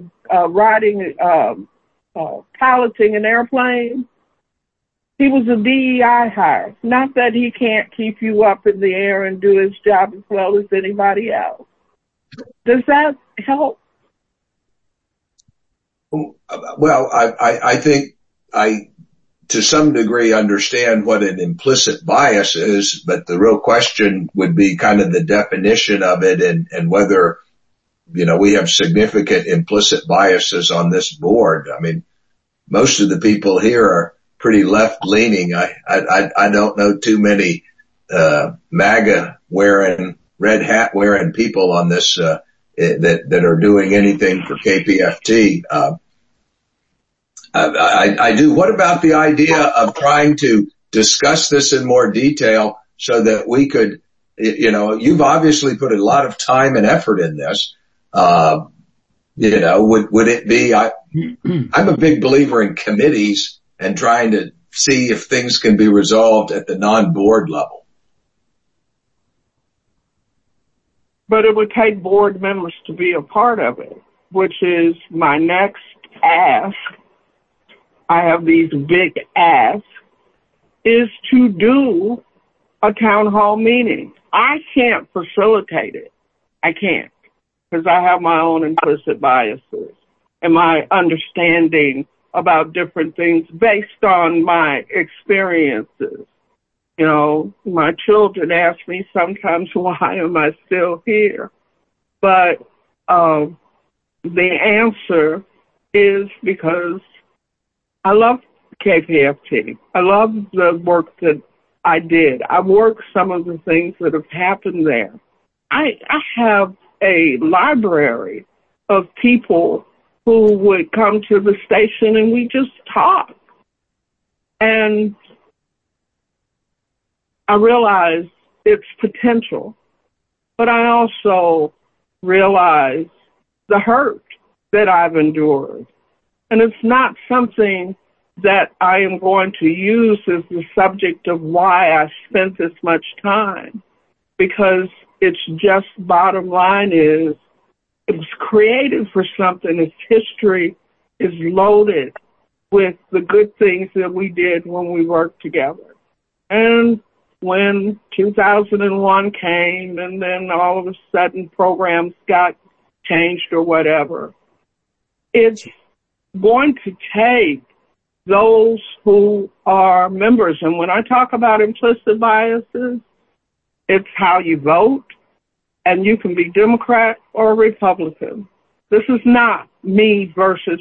piloting an airplane, he was a DEI hire. Not that he can't keep you up in the air and do his job as well as anybody else. Does that help? Well, I think I, to some degree, understand what an implicit bias is, but the real question would be kind of the definition of it and whether, we have significant implicit biases on this board. I mean, most of the people here are pretty left-leaning. I don't know too many MAGA wearing, red hat wearing people on this that are doing anything for KPFT. I do. What about the idea of trying to discuss this in more detail so that we could, you've obviously put a lot of time and effort in this. Would it be, I'm a big believer in committees and trying to see if things can be resolved at the non-board level. But it would take board members to be a part of it, which is my next ask. I have these big asks, is to do a town hall meeting I can't facilitate it. I can't, because I have my own implicit biases and my understanding about different things based on my experiences. You know, my children ask me sometimes, why am I still here? But the answer is because I love KPFT. I love the work that I did. I worked some of the things that have happened there. I have a library of people who would come to the station and we just talk. And I realize its potential, but I also realize the hurt that I've endured. And it's not something that I am going to use as the subject of why I spent this much time, because it's just, bottom line is, it was created for something. Its history is loaded with the good things that we did when we worked together. And when 2001 came and then all of a sudden programs got changed or whatever, it's going to take those who are members. And when I talk about implicit biases, it's how you vote, and you can be Democrat or Republican. This is not me versus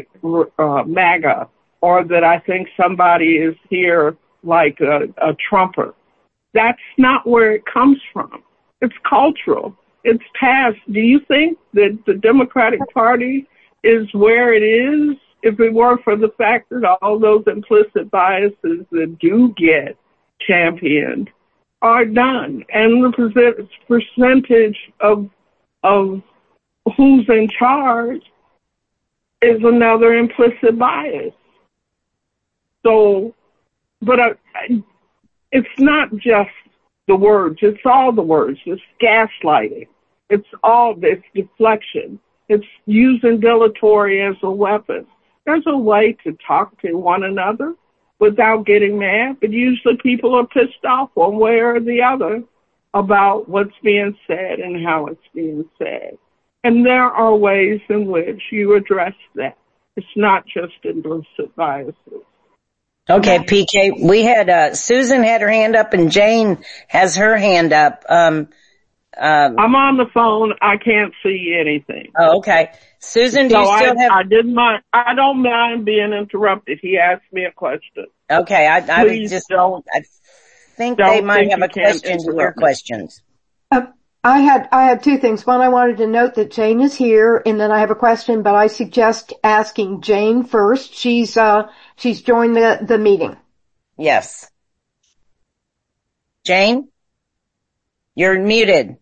MAGA, or that I think somebody is here like a Trumper. That's not where it comes from. It's cultural. It's past. Do you think that the Democratic Party is where it is if it were for the fact that all those implicit biases that do get championed are done, and the percentage of who's in charge is another implicit bias? So, but it's not just the words, it's all the words. It's gaslighting. It's all this deflection. It's using dilatory as a weapon. There's a way to talk to one another without getting mad, but usually people are pissed off one way or the other about what's being said and how it's being said. And there are ways in which you address that. It's not just implicit biases. Okay, PK, we had, Susan had her hand up and Jane has her hand up. I'm on the phone. I can't see anything. Oh, okay. Susan, do you still have... I don't mind being interrupted. He asked me a question. Okay, I think they might have a question to your questions. I had two things. One, I wanted to note that Jane is here, and then I have a question, but I suggest asking Jane first. She's joined the meeting. Yes. Jane? You're muted.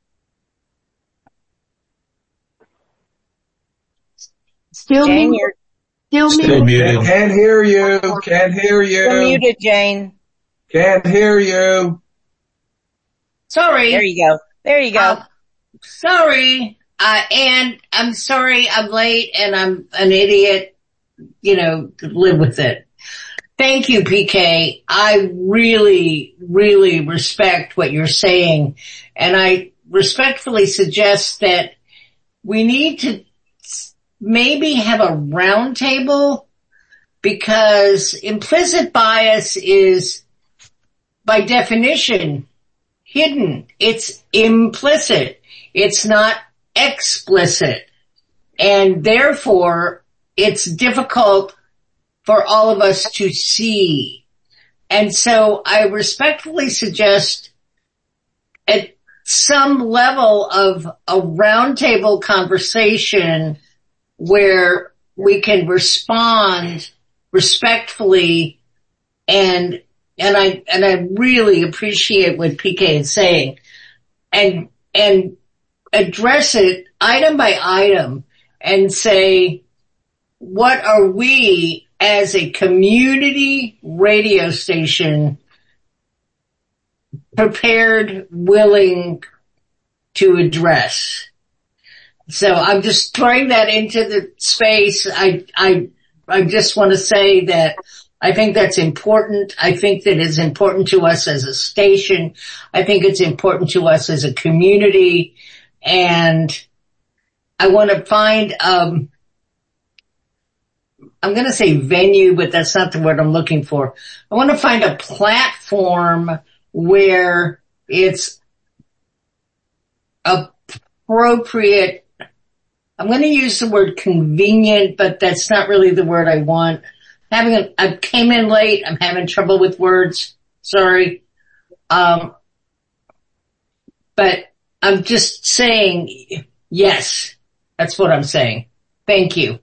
Still Jane, muted. Still muted. Can't hear you. Can't hear you. You're muted, Jane. Can't hear you. Sorry. There you go. There you go. Sorry. And I'm sorry I'm late and I'm an idiot. Live with it. Thank you, PK. I really, really respect what you're saying. And I respectfully suggest that we need to maybe have a round table, because implicit bias is by definition hidden. It's implicit. It's not explicit. And therefore it's difficult for all of us to see. And so I respectfully suggest at some level of a roundtable conversation where we can respond respectfully, and I really appreciate what PK is saying, and address it item by item and say, what are we as a community radio station prepared, willing to address? So I'm just throwing that into the space. I just want to say that I think that's important. I think that it's important to us as a station. I think it's important to us as a community. And I want to find, I'm going to say venue, but that's not the word I'm looking for. I want to find a platform where it's appropriate. I'm going to use the word convenient, but that's not really the word I want. I came in late. I'm having trouble with words. Sorry. But I'm just saying yes. That's what I'm saying. Thank you.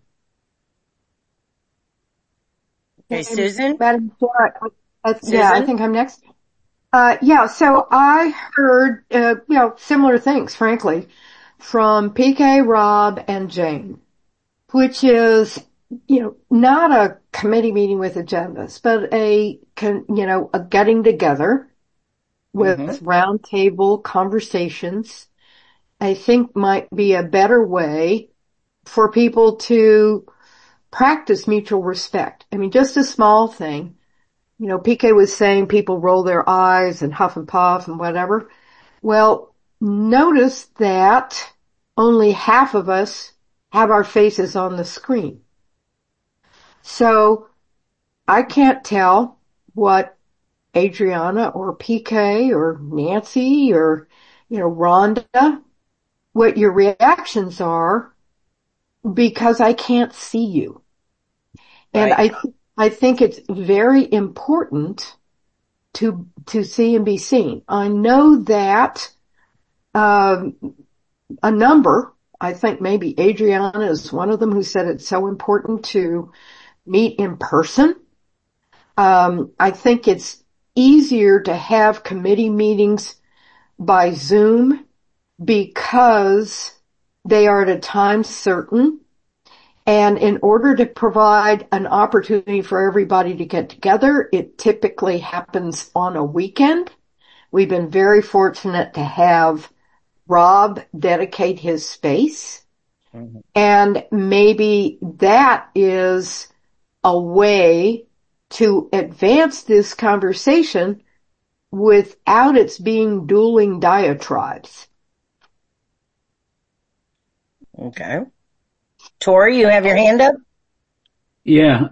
Okay, Susan? Madam Chair, Susan? yeah, I think I'm next. So I heard, similar things, frankly, from PK, Rob, and Jane, which is, not a committee meeting with agendas, but a getting together with round table conversations, I think might be a better way for people to practice mutual respect. I mean, just a small thing. PK was saying people roll their eyes and huff and puff and whatever. Well, notice that only half of us have our faces on the screen. So I can't tell what Adriana or PK or Nancy or, Rhonda, what your reactions are because I can't see you. And Right. I think it's very important to see and be seen. I know that, a number, I think maybe Adriana is one of them who said it's so important to meet in person. I think it's easier to have committee meetings by Zoom because they are at a time certain. And in order to provide an opportunity for everybody to get together, it typically happens on a weekend. We've been very fortunate to have Rob dedicate his space. Mm-hmm. And maybe that is a way to advance this conversation without its being dueling diatribes. Okay. Tori, you have your hand up? Yeah.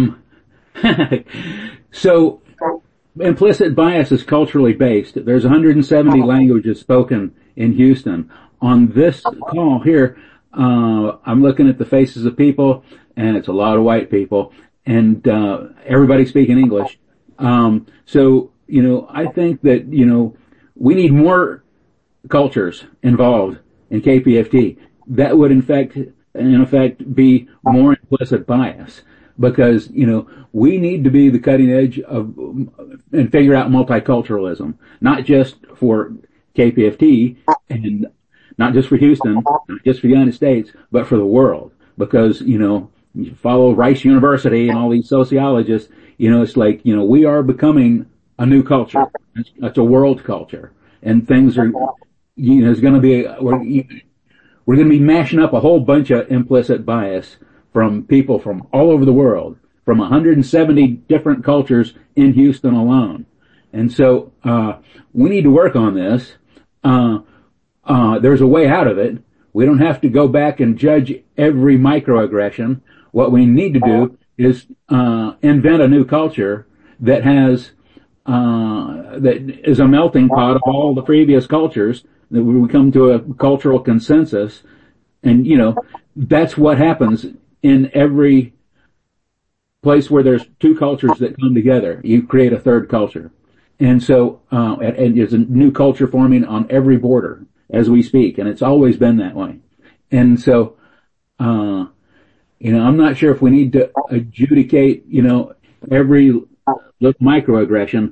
So implicit bias is culturally based. There's 170 languages spoken in Houston. On this call here, I'm looking at the faces of people, and it's a lot of white people, and everybody speaking English. So, I think that, we need more cultures involved in KPFT. That would in effect be more implicit bias, because we need to be the cutting edge of and figure out multiculturalism, not just for KPFT and not just for Houston, not just for the United States, but for the world. Because you follow Rice University and all these sociologists, it's like we are becoming a new culture. It's a world culture, and things are there's going to be we're going to be mashing up a whole bunch of implicit bias from people from all over the world, from 170 different cultures in Houston alone. And so, we need to work on this. There's a way out of it. We don't have to go back and judge every microaggression. What we need to do is, invent a new culture that has, that is a melting pot of all the previous cultures, that we come to a cultural consensus. And, that's what happens in every place where there's two cultures that come together. You create a third culture. And so, and there's a new culture forming on every border as we speak. And it's always been that way. And so, I'm not sure if we need to adjudicate, every little microaggression.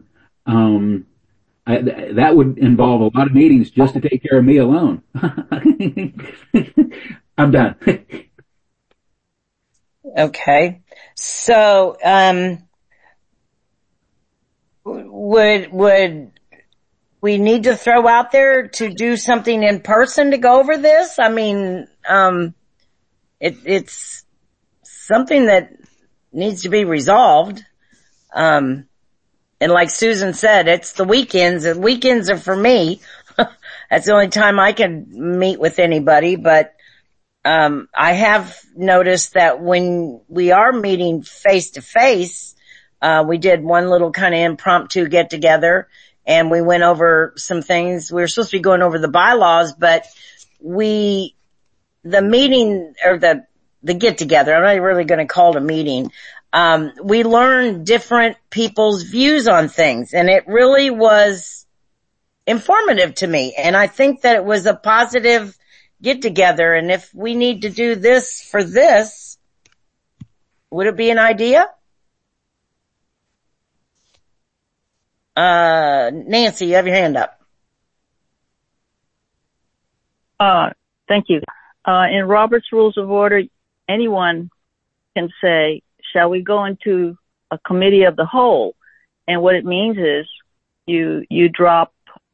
That would involve a lot of meetings just to take care of me alone. I'm done. Okay. So, would we need to throw out there to do something in person to go over this? I mean, it's something that needs to be resolved. And like Susan said, it's the weekends, and weekends are for me. That's the only time I can meet with anybody, but I have noticed that when we are meeting face to face, we did one little kind of impromptu get together, and we went over some things. We were supposed to be going over the bylaws, but the meeting, or the get together, I'm not really going to call it a meeting. We learned different people's views on things, and it really was informative to me. And I think that it was a positive get together. And if we need to do this for this, would it be an idea? Nancy, you have your hand up. Thank you. In Robert's Rules of Order, anyone can say, shall we go into a committee of the whole? And what it means is you drop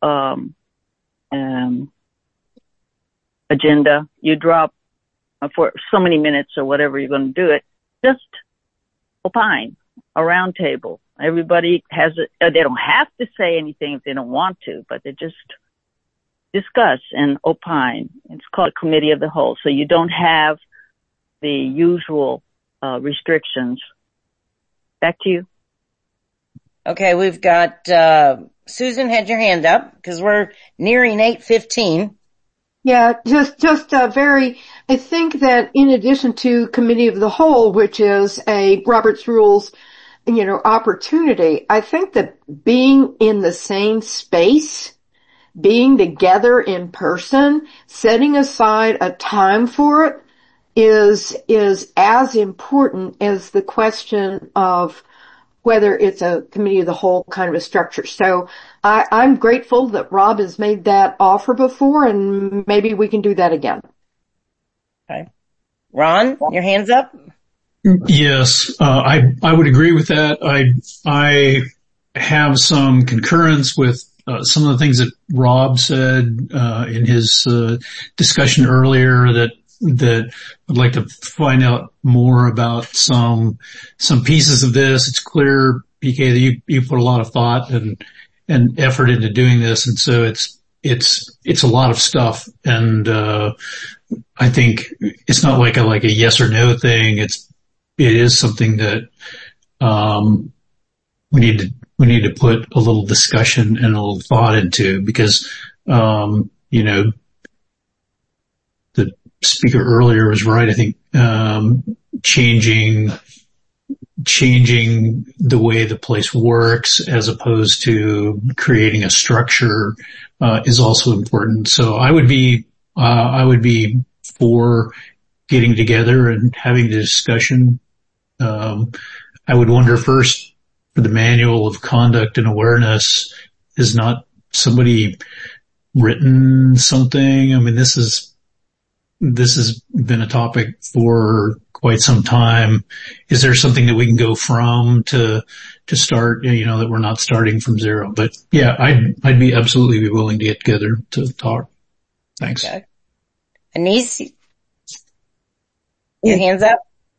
agenda, you drop for so many minutes or whatever you're going to do it, just opine, a round table. Everybody has they don't have to say anything if they don't want to, but they just discuss and opine. It's called a committee of the whole. So you don't have the usual restrictions. Back to you. Okay, we've got Susan had your hand up because we're nearing 8:15. Yeah, I think that in addition to Committee of the Whole, which is a Robert's Rules, opportunity, I think that being in the same space, being together in person, setting aside a time for it is as important as the question of whether it's a committee of the whole kind of a structure. So I'm grateful that Rob has made that offer before, and maybe we can do that again. Okay. Ron, your hand's up? Yes, I would agree with that. I have some concurrence with some of the things that Rob said in his discussion earlier, that I'd like to find out more about some pieces of this. It's clear, PK, that you put a lot of thought and effort into doing this, and so it's a lot of stuff. And I think it's not like a yes or no thing. It is something that we need to put a little discussion and a little thought into, because the speaker earlier was right. I think changing the way the place works as opposed to creating a structure is also important. So I would be for getting together and having the discussion. I would wonder first, for the manual of conduct and awareness, is not somebody written something? I mean, this has been a topic for quite some time. Is there something that we can go from to start, that we're not starting from zero? But yeah, I'd be absolutely willing to get together to talk. Thanks. Okay. Anise, your hands up?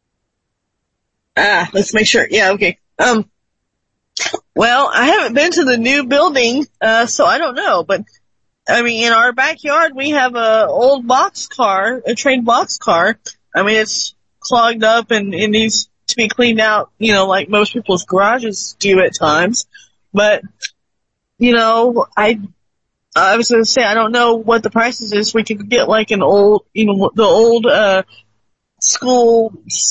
Let's make sure. Yeah, okay. Well, I haven't been to the new building, so I don't know, but I mean, in our backyard, we have a old train box car. I mean, it's clogged up and it needs to be cleaned out, like most people's garages do at times. But, I was going to say, I don't know what the prices is. We could get like an old, the old, school,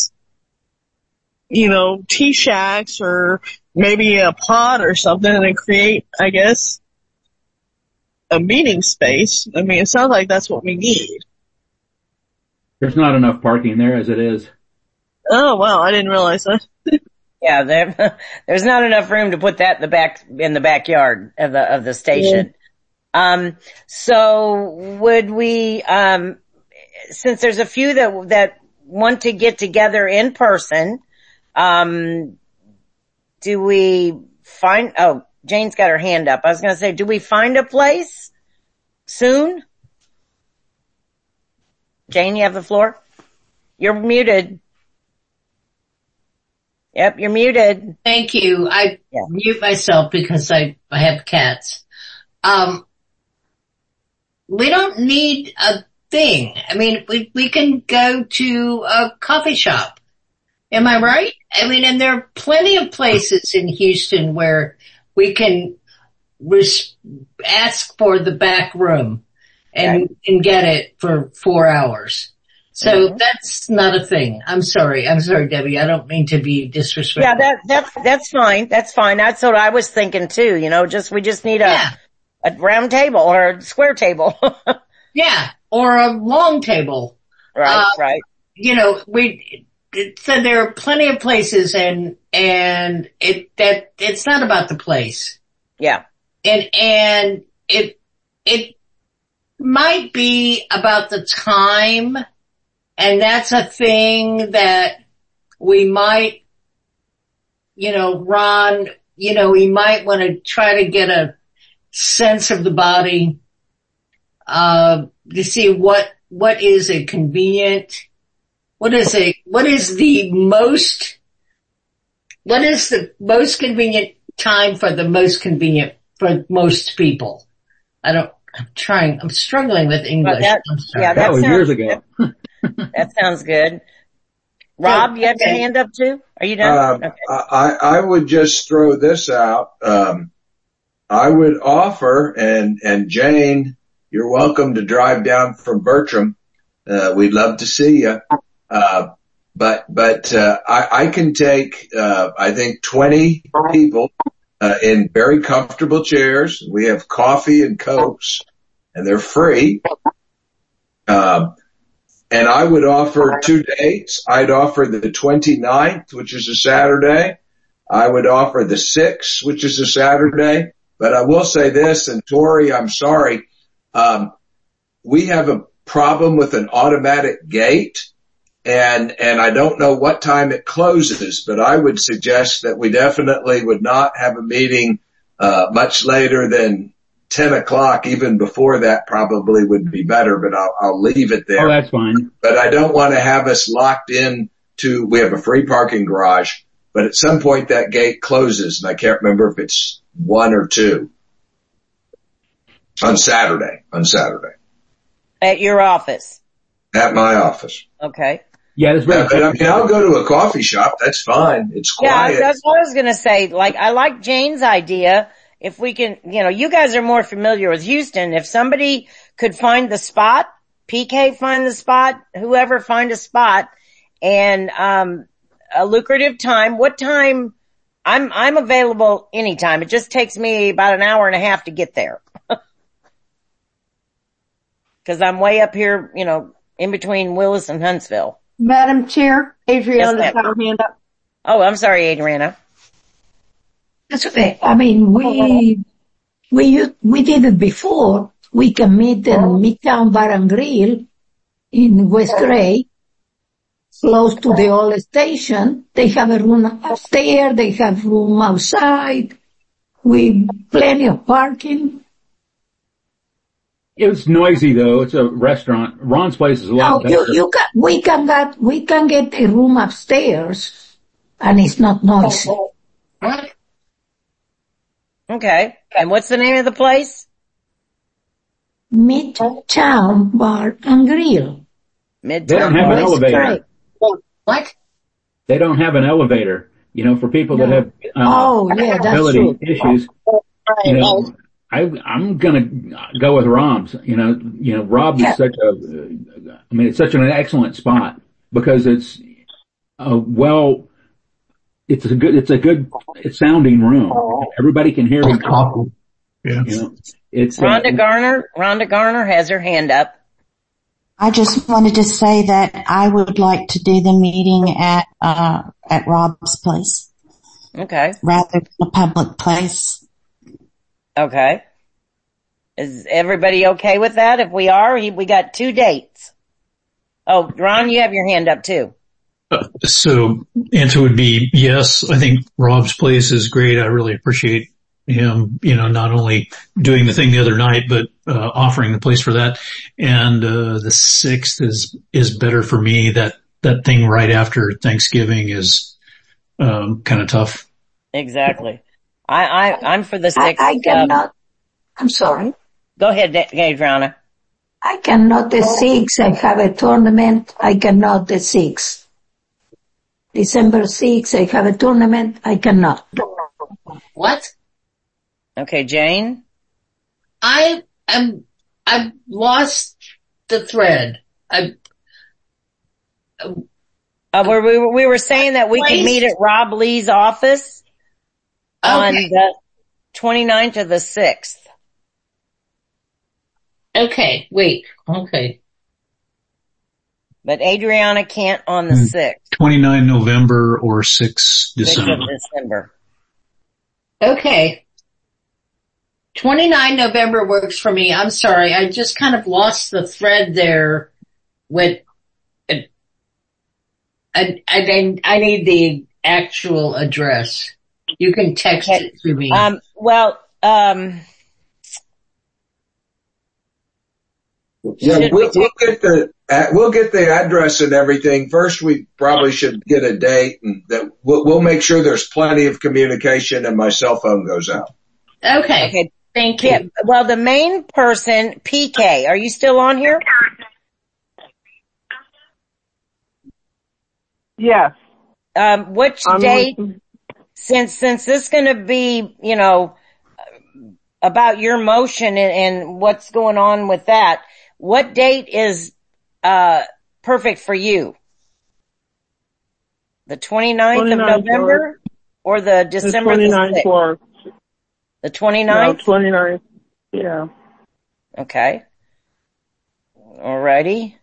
tea shacks or maybe a pod or something, and then create, I guess, a meeting space. I mean, it sounds like that's what we need. There's not enough parking there as it is. Oh, wow. I didn't realize that. Yeah, there's not enough room to put that in the backyard of the station. Yeah. So would we, since there's a few that want to get together in person, do we find, Jane's got her hand up. I was going to say, do we find a place soon? Jane, you have the floor. You're muted. Yep, you're muted. Thank you. I mute myself because I have cats. We don't need a thing. I mean, we can go to a coffee shop. Am I right? I mean, and there are plenty of places in Houston where we can ask for the back room and get it for 4 hours. So that's not a thing. I'm sorry, Debbie. I don't mean to be disrespectful. Yeah, that's fine. That's fine. That's what I was thinking too. You know, we just need a round table or a square table. Yeah, or a long table. Right. You know, so there are plenty of places and it's not about the place. Yeah. And it might be about the time, and that's a thing that we might, Ron, we might want to try to get a sense of the body, to see what is a convenient, what is the most convenient time for the most convenient for most people. I'm struggling with English. That was years ago. That sounds good. Rob, you have your hand up too? Are you done? Okay. I would just throw this out. I would offer, and Jane, you're welcome to drive down from Bertram. We'd love to see you. But I can take, I think 20 people, in very comfortable chairs. We have coffee and Cokes, and they're free. And I would offer 2 dates. I'd offer the 29th, which is a Saturday. I would offer the 6th, which is a Saturday. But I will say this, and Tori, I'm sorry, we have a problem with an automatic gate, and I don't know what time it closes, but I would suggest that we definitely would not have a meeting much later than 10 o'clock. Even before that probably would be better, but I'll leave it there. Oh, that's fine. But I don't want to have us locked in to, we have a free parking garage, but at some point that gate closes, and I can't remember if it's 1 or 2. On Saturday. At your office? At my office. Okay. Yeah, that's very but I mean, I'll go to a coffee shop. That's fine. It's quiet. Yeah, that's what I was going to say. Like, I like Jane's idea. If we can, you guys are more familiar with Houston. If somebody could find the spot, PK find the spot, whoever find a spot, and a lucrative time. What time? I'm available anytime. It just takes me about an hour and a half to get there. Cause I'm way up here, in between Willis and Huntsville. Madam Chair, Adriana's got her hand up. Oh, I'm sorry, Adriana. That's okay. I mean, we did it before. We can meet in Midtown Bar and Grill in West Gray, close to the old station. They have a room upstairs. They have room outside with plenty of parking. It's noisy though. It's a restaurant. Ron's place is a lot better. We can get a room upstairs, and it's not noisy. What? Okay. And what's the name of the place? Midtown Bar and Grill. They don't have an elevator. What? They don't have an elevator. For people that have mobility issues. I'm gonna go with Rob's. Rob is it's such an excellent spot because it's a good sounding room. Everybody can hear him talk. Yeah. It's Rhonda Garner has her hand up. I just wanted to say that I would like to do the meeting at Rob's place. Okay. Rather than a public place. Okay. Is everybody okay with that? If we are, we got 2 dates. Oh, Ron, you have your hand up too. So answer would be yes. I think Rob's place is great. I really appreciate him, not only doing the thing the other night, but offering the place for that. And the 6th is better for me. That thing right after Thanksgiving is kind of tough. Exactly. I'm for the 6th. I cannot. I'm sorry. Go ahead, Adriana. I cannot the 6th. I have a tournament. I cannot the 6th. December 6th, I have a tournament. I cannot. What? Okay, Jane? I've lost the thread. We were saying that we could meet at Rob Lee's office on the 29th of the 6th. Okay, wait. Okay. But Adriana can't on the 6th. 29 November or 6 December. 6th December. Okay. 29 November works for me. I'm sorry. I just kind of lost the thread there with, I need the actual address. You can text it to me. Yeah, we'll get the address and everything. First, we probably should get a date, and that we'll make sure there's plenty of communication and my cell phone goes out. Okay. Thank you. Yeah, well, the main person, PK, are you still on here? Yes. Which date, since this is going to be, about your motion and what's going on with that, what date is perfect for you? The 29th of November or the December the 29th? Or the 29th? No, 29th. Yeah. Okay. Alrighty.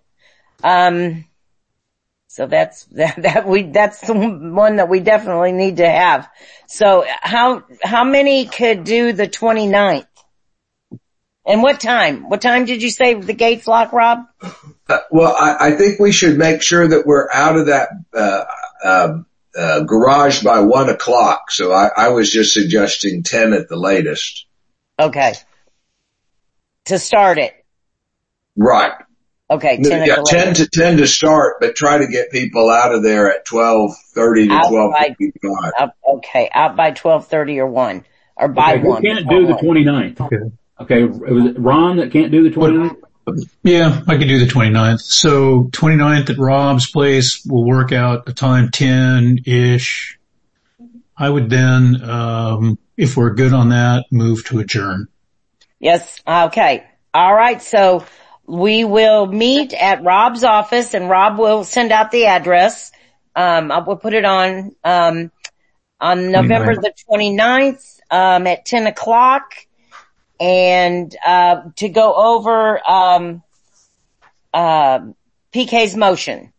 So that's the one that we definitely need to have. So how many could do the 29th? And what time? What time did you say the gates lock, Rob? Well, I think we should make sure that we're out of that, garage by 1:00. So I was just suggesting 10 at the latest. Okay. To start it. Right. Okay. 10 yeah, 10 to start, but try to get people out of there at 12:30 to 12:55. Okay. Out by 12:30 or 1 or by 1. We can't do the 29th. Okay. Was it Ron that can't do the 29th? Yeah, I can do the 29th. So 29th at Rob's place, we'll work out a time 10-ish. I would then, if we're good on that, move to adjourn. Yes. Okay. All right. So we will meet at Rob's office and Rob will send out the address. We'll put it on November the 29th, at 10:00. And, to go over, PK's motion.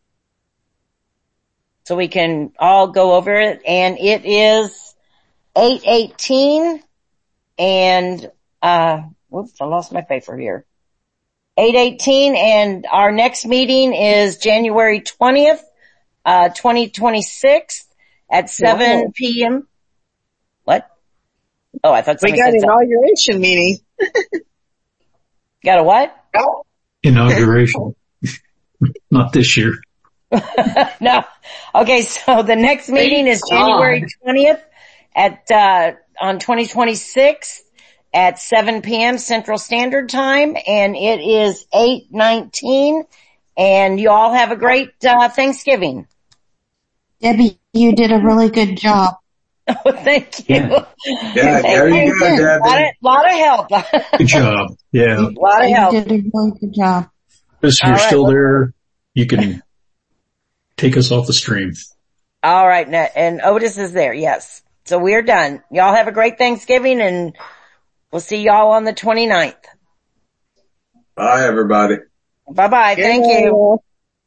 So we can all go over it. And it is 8:18 and, whoops, I lost my paper here. 8:18 and our next meeting is January 20th, 2026 at 7 p.m. What? Oh, I thought we got an inauguration meeting. Got a what? Inauguration. Not this year. No. Okay, so the next meeting is January 20th on 2026 at 7 p.m. Central Standard Time, and it is 8:19, and you all have a great Thanksgiving. Debbie, you did a really good job. Oh, thank you. Yeah, there you go, Debbie. Lot of help. Good job. Yeah. A lot of help. You did a really good job. If you're still there, you can take us off the stream. All right. And Otis is there. Yes. So we're done. Y'all have a great Thanksgiving and we'll see y'all on the 29th. Bye, everybody. Bye-bye. Thank you.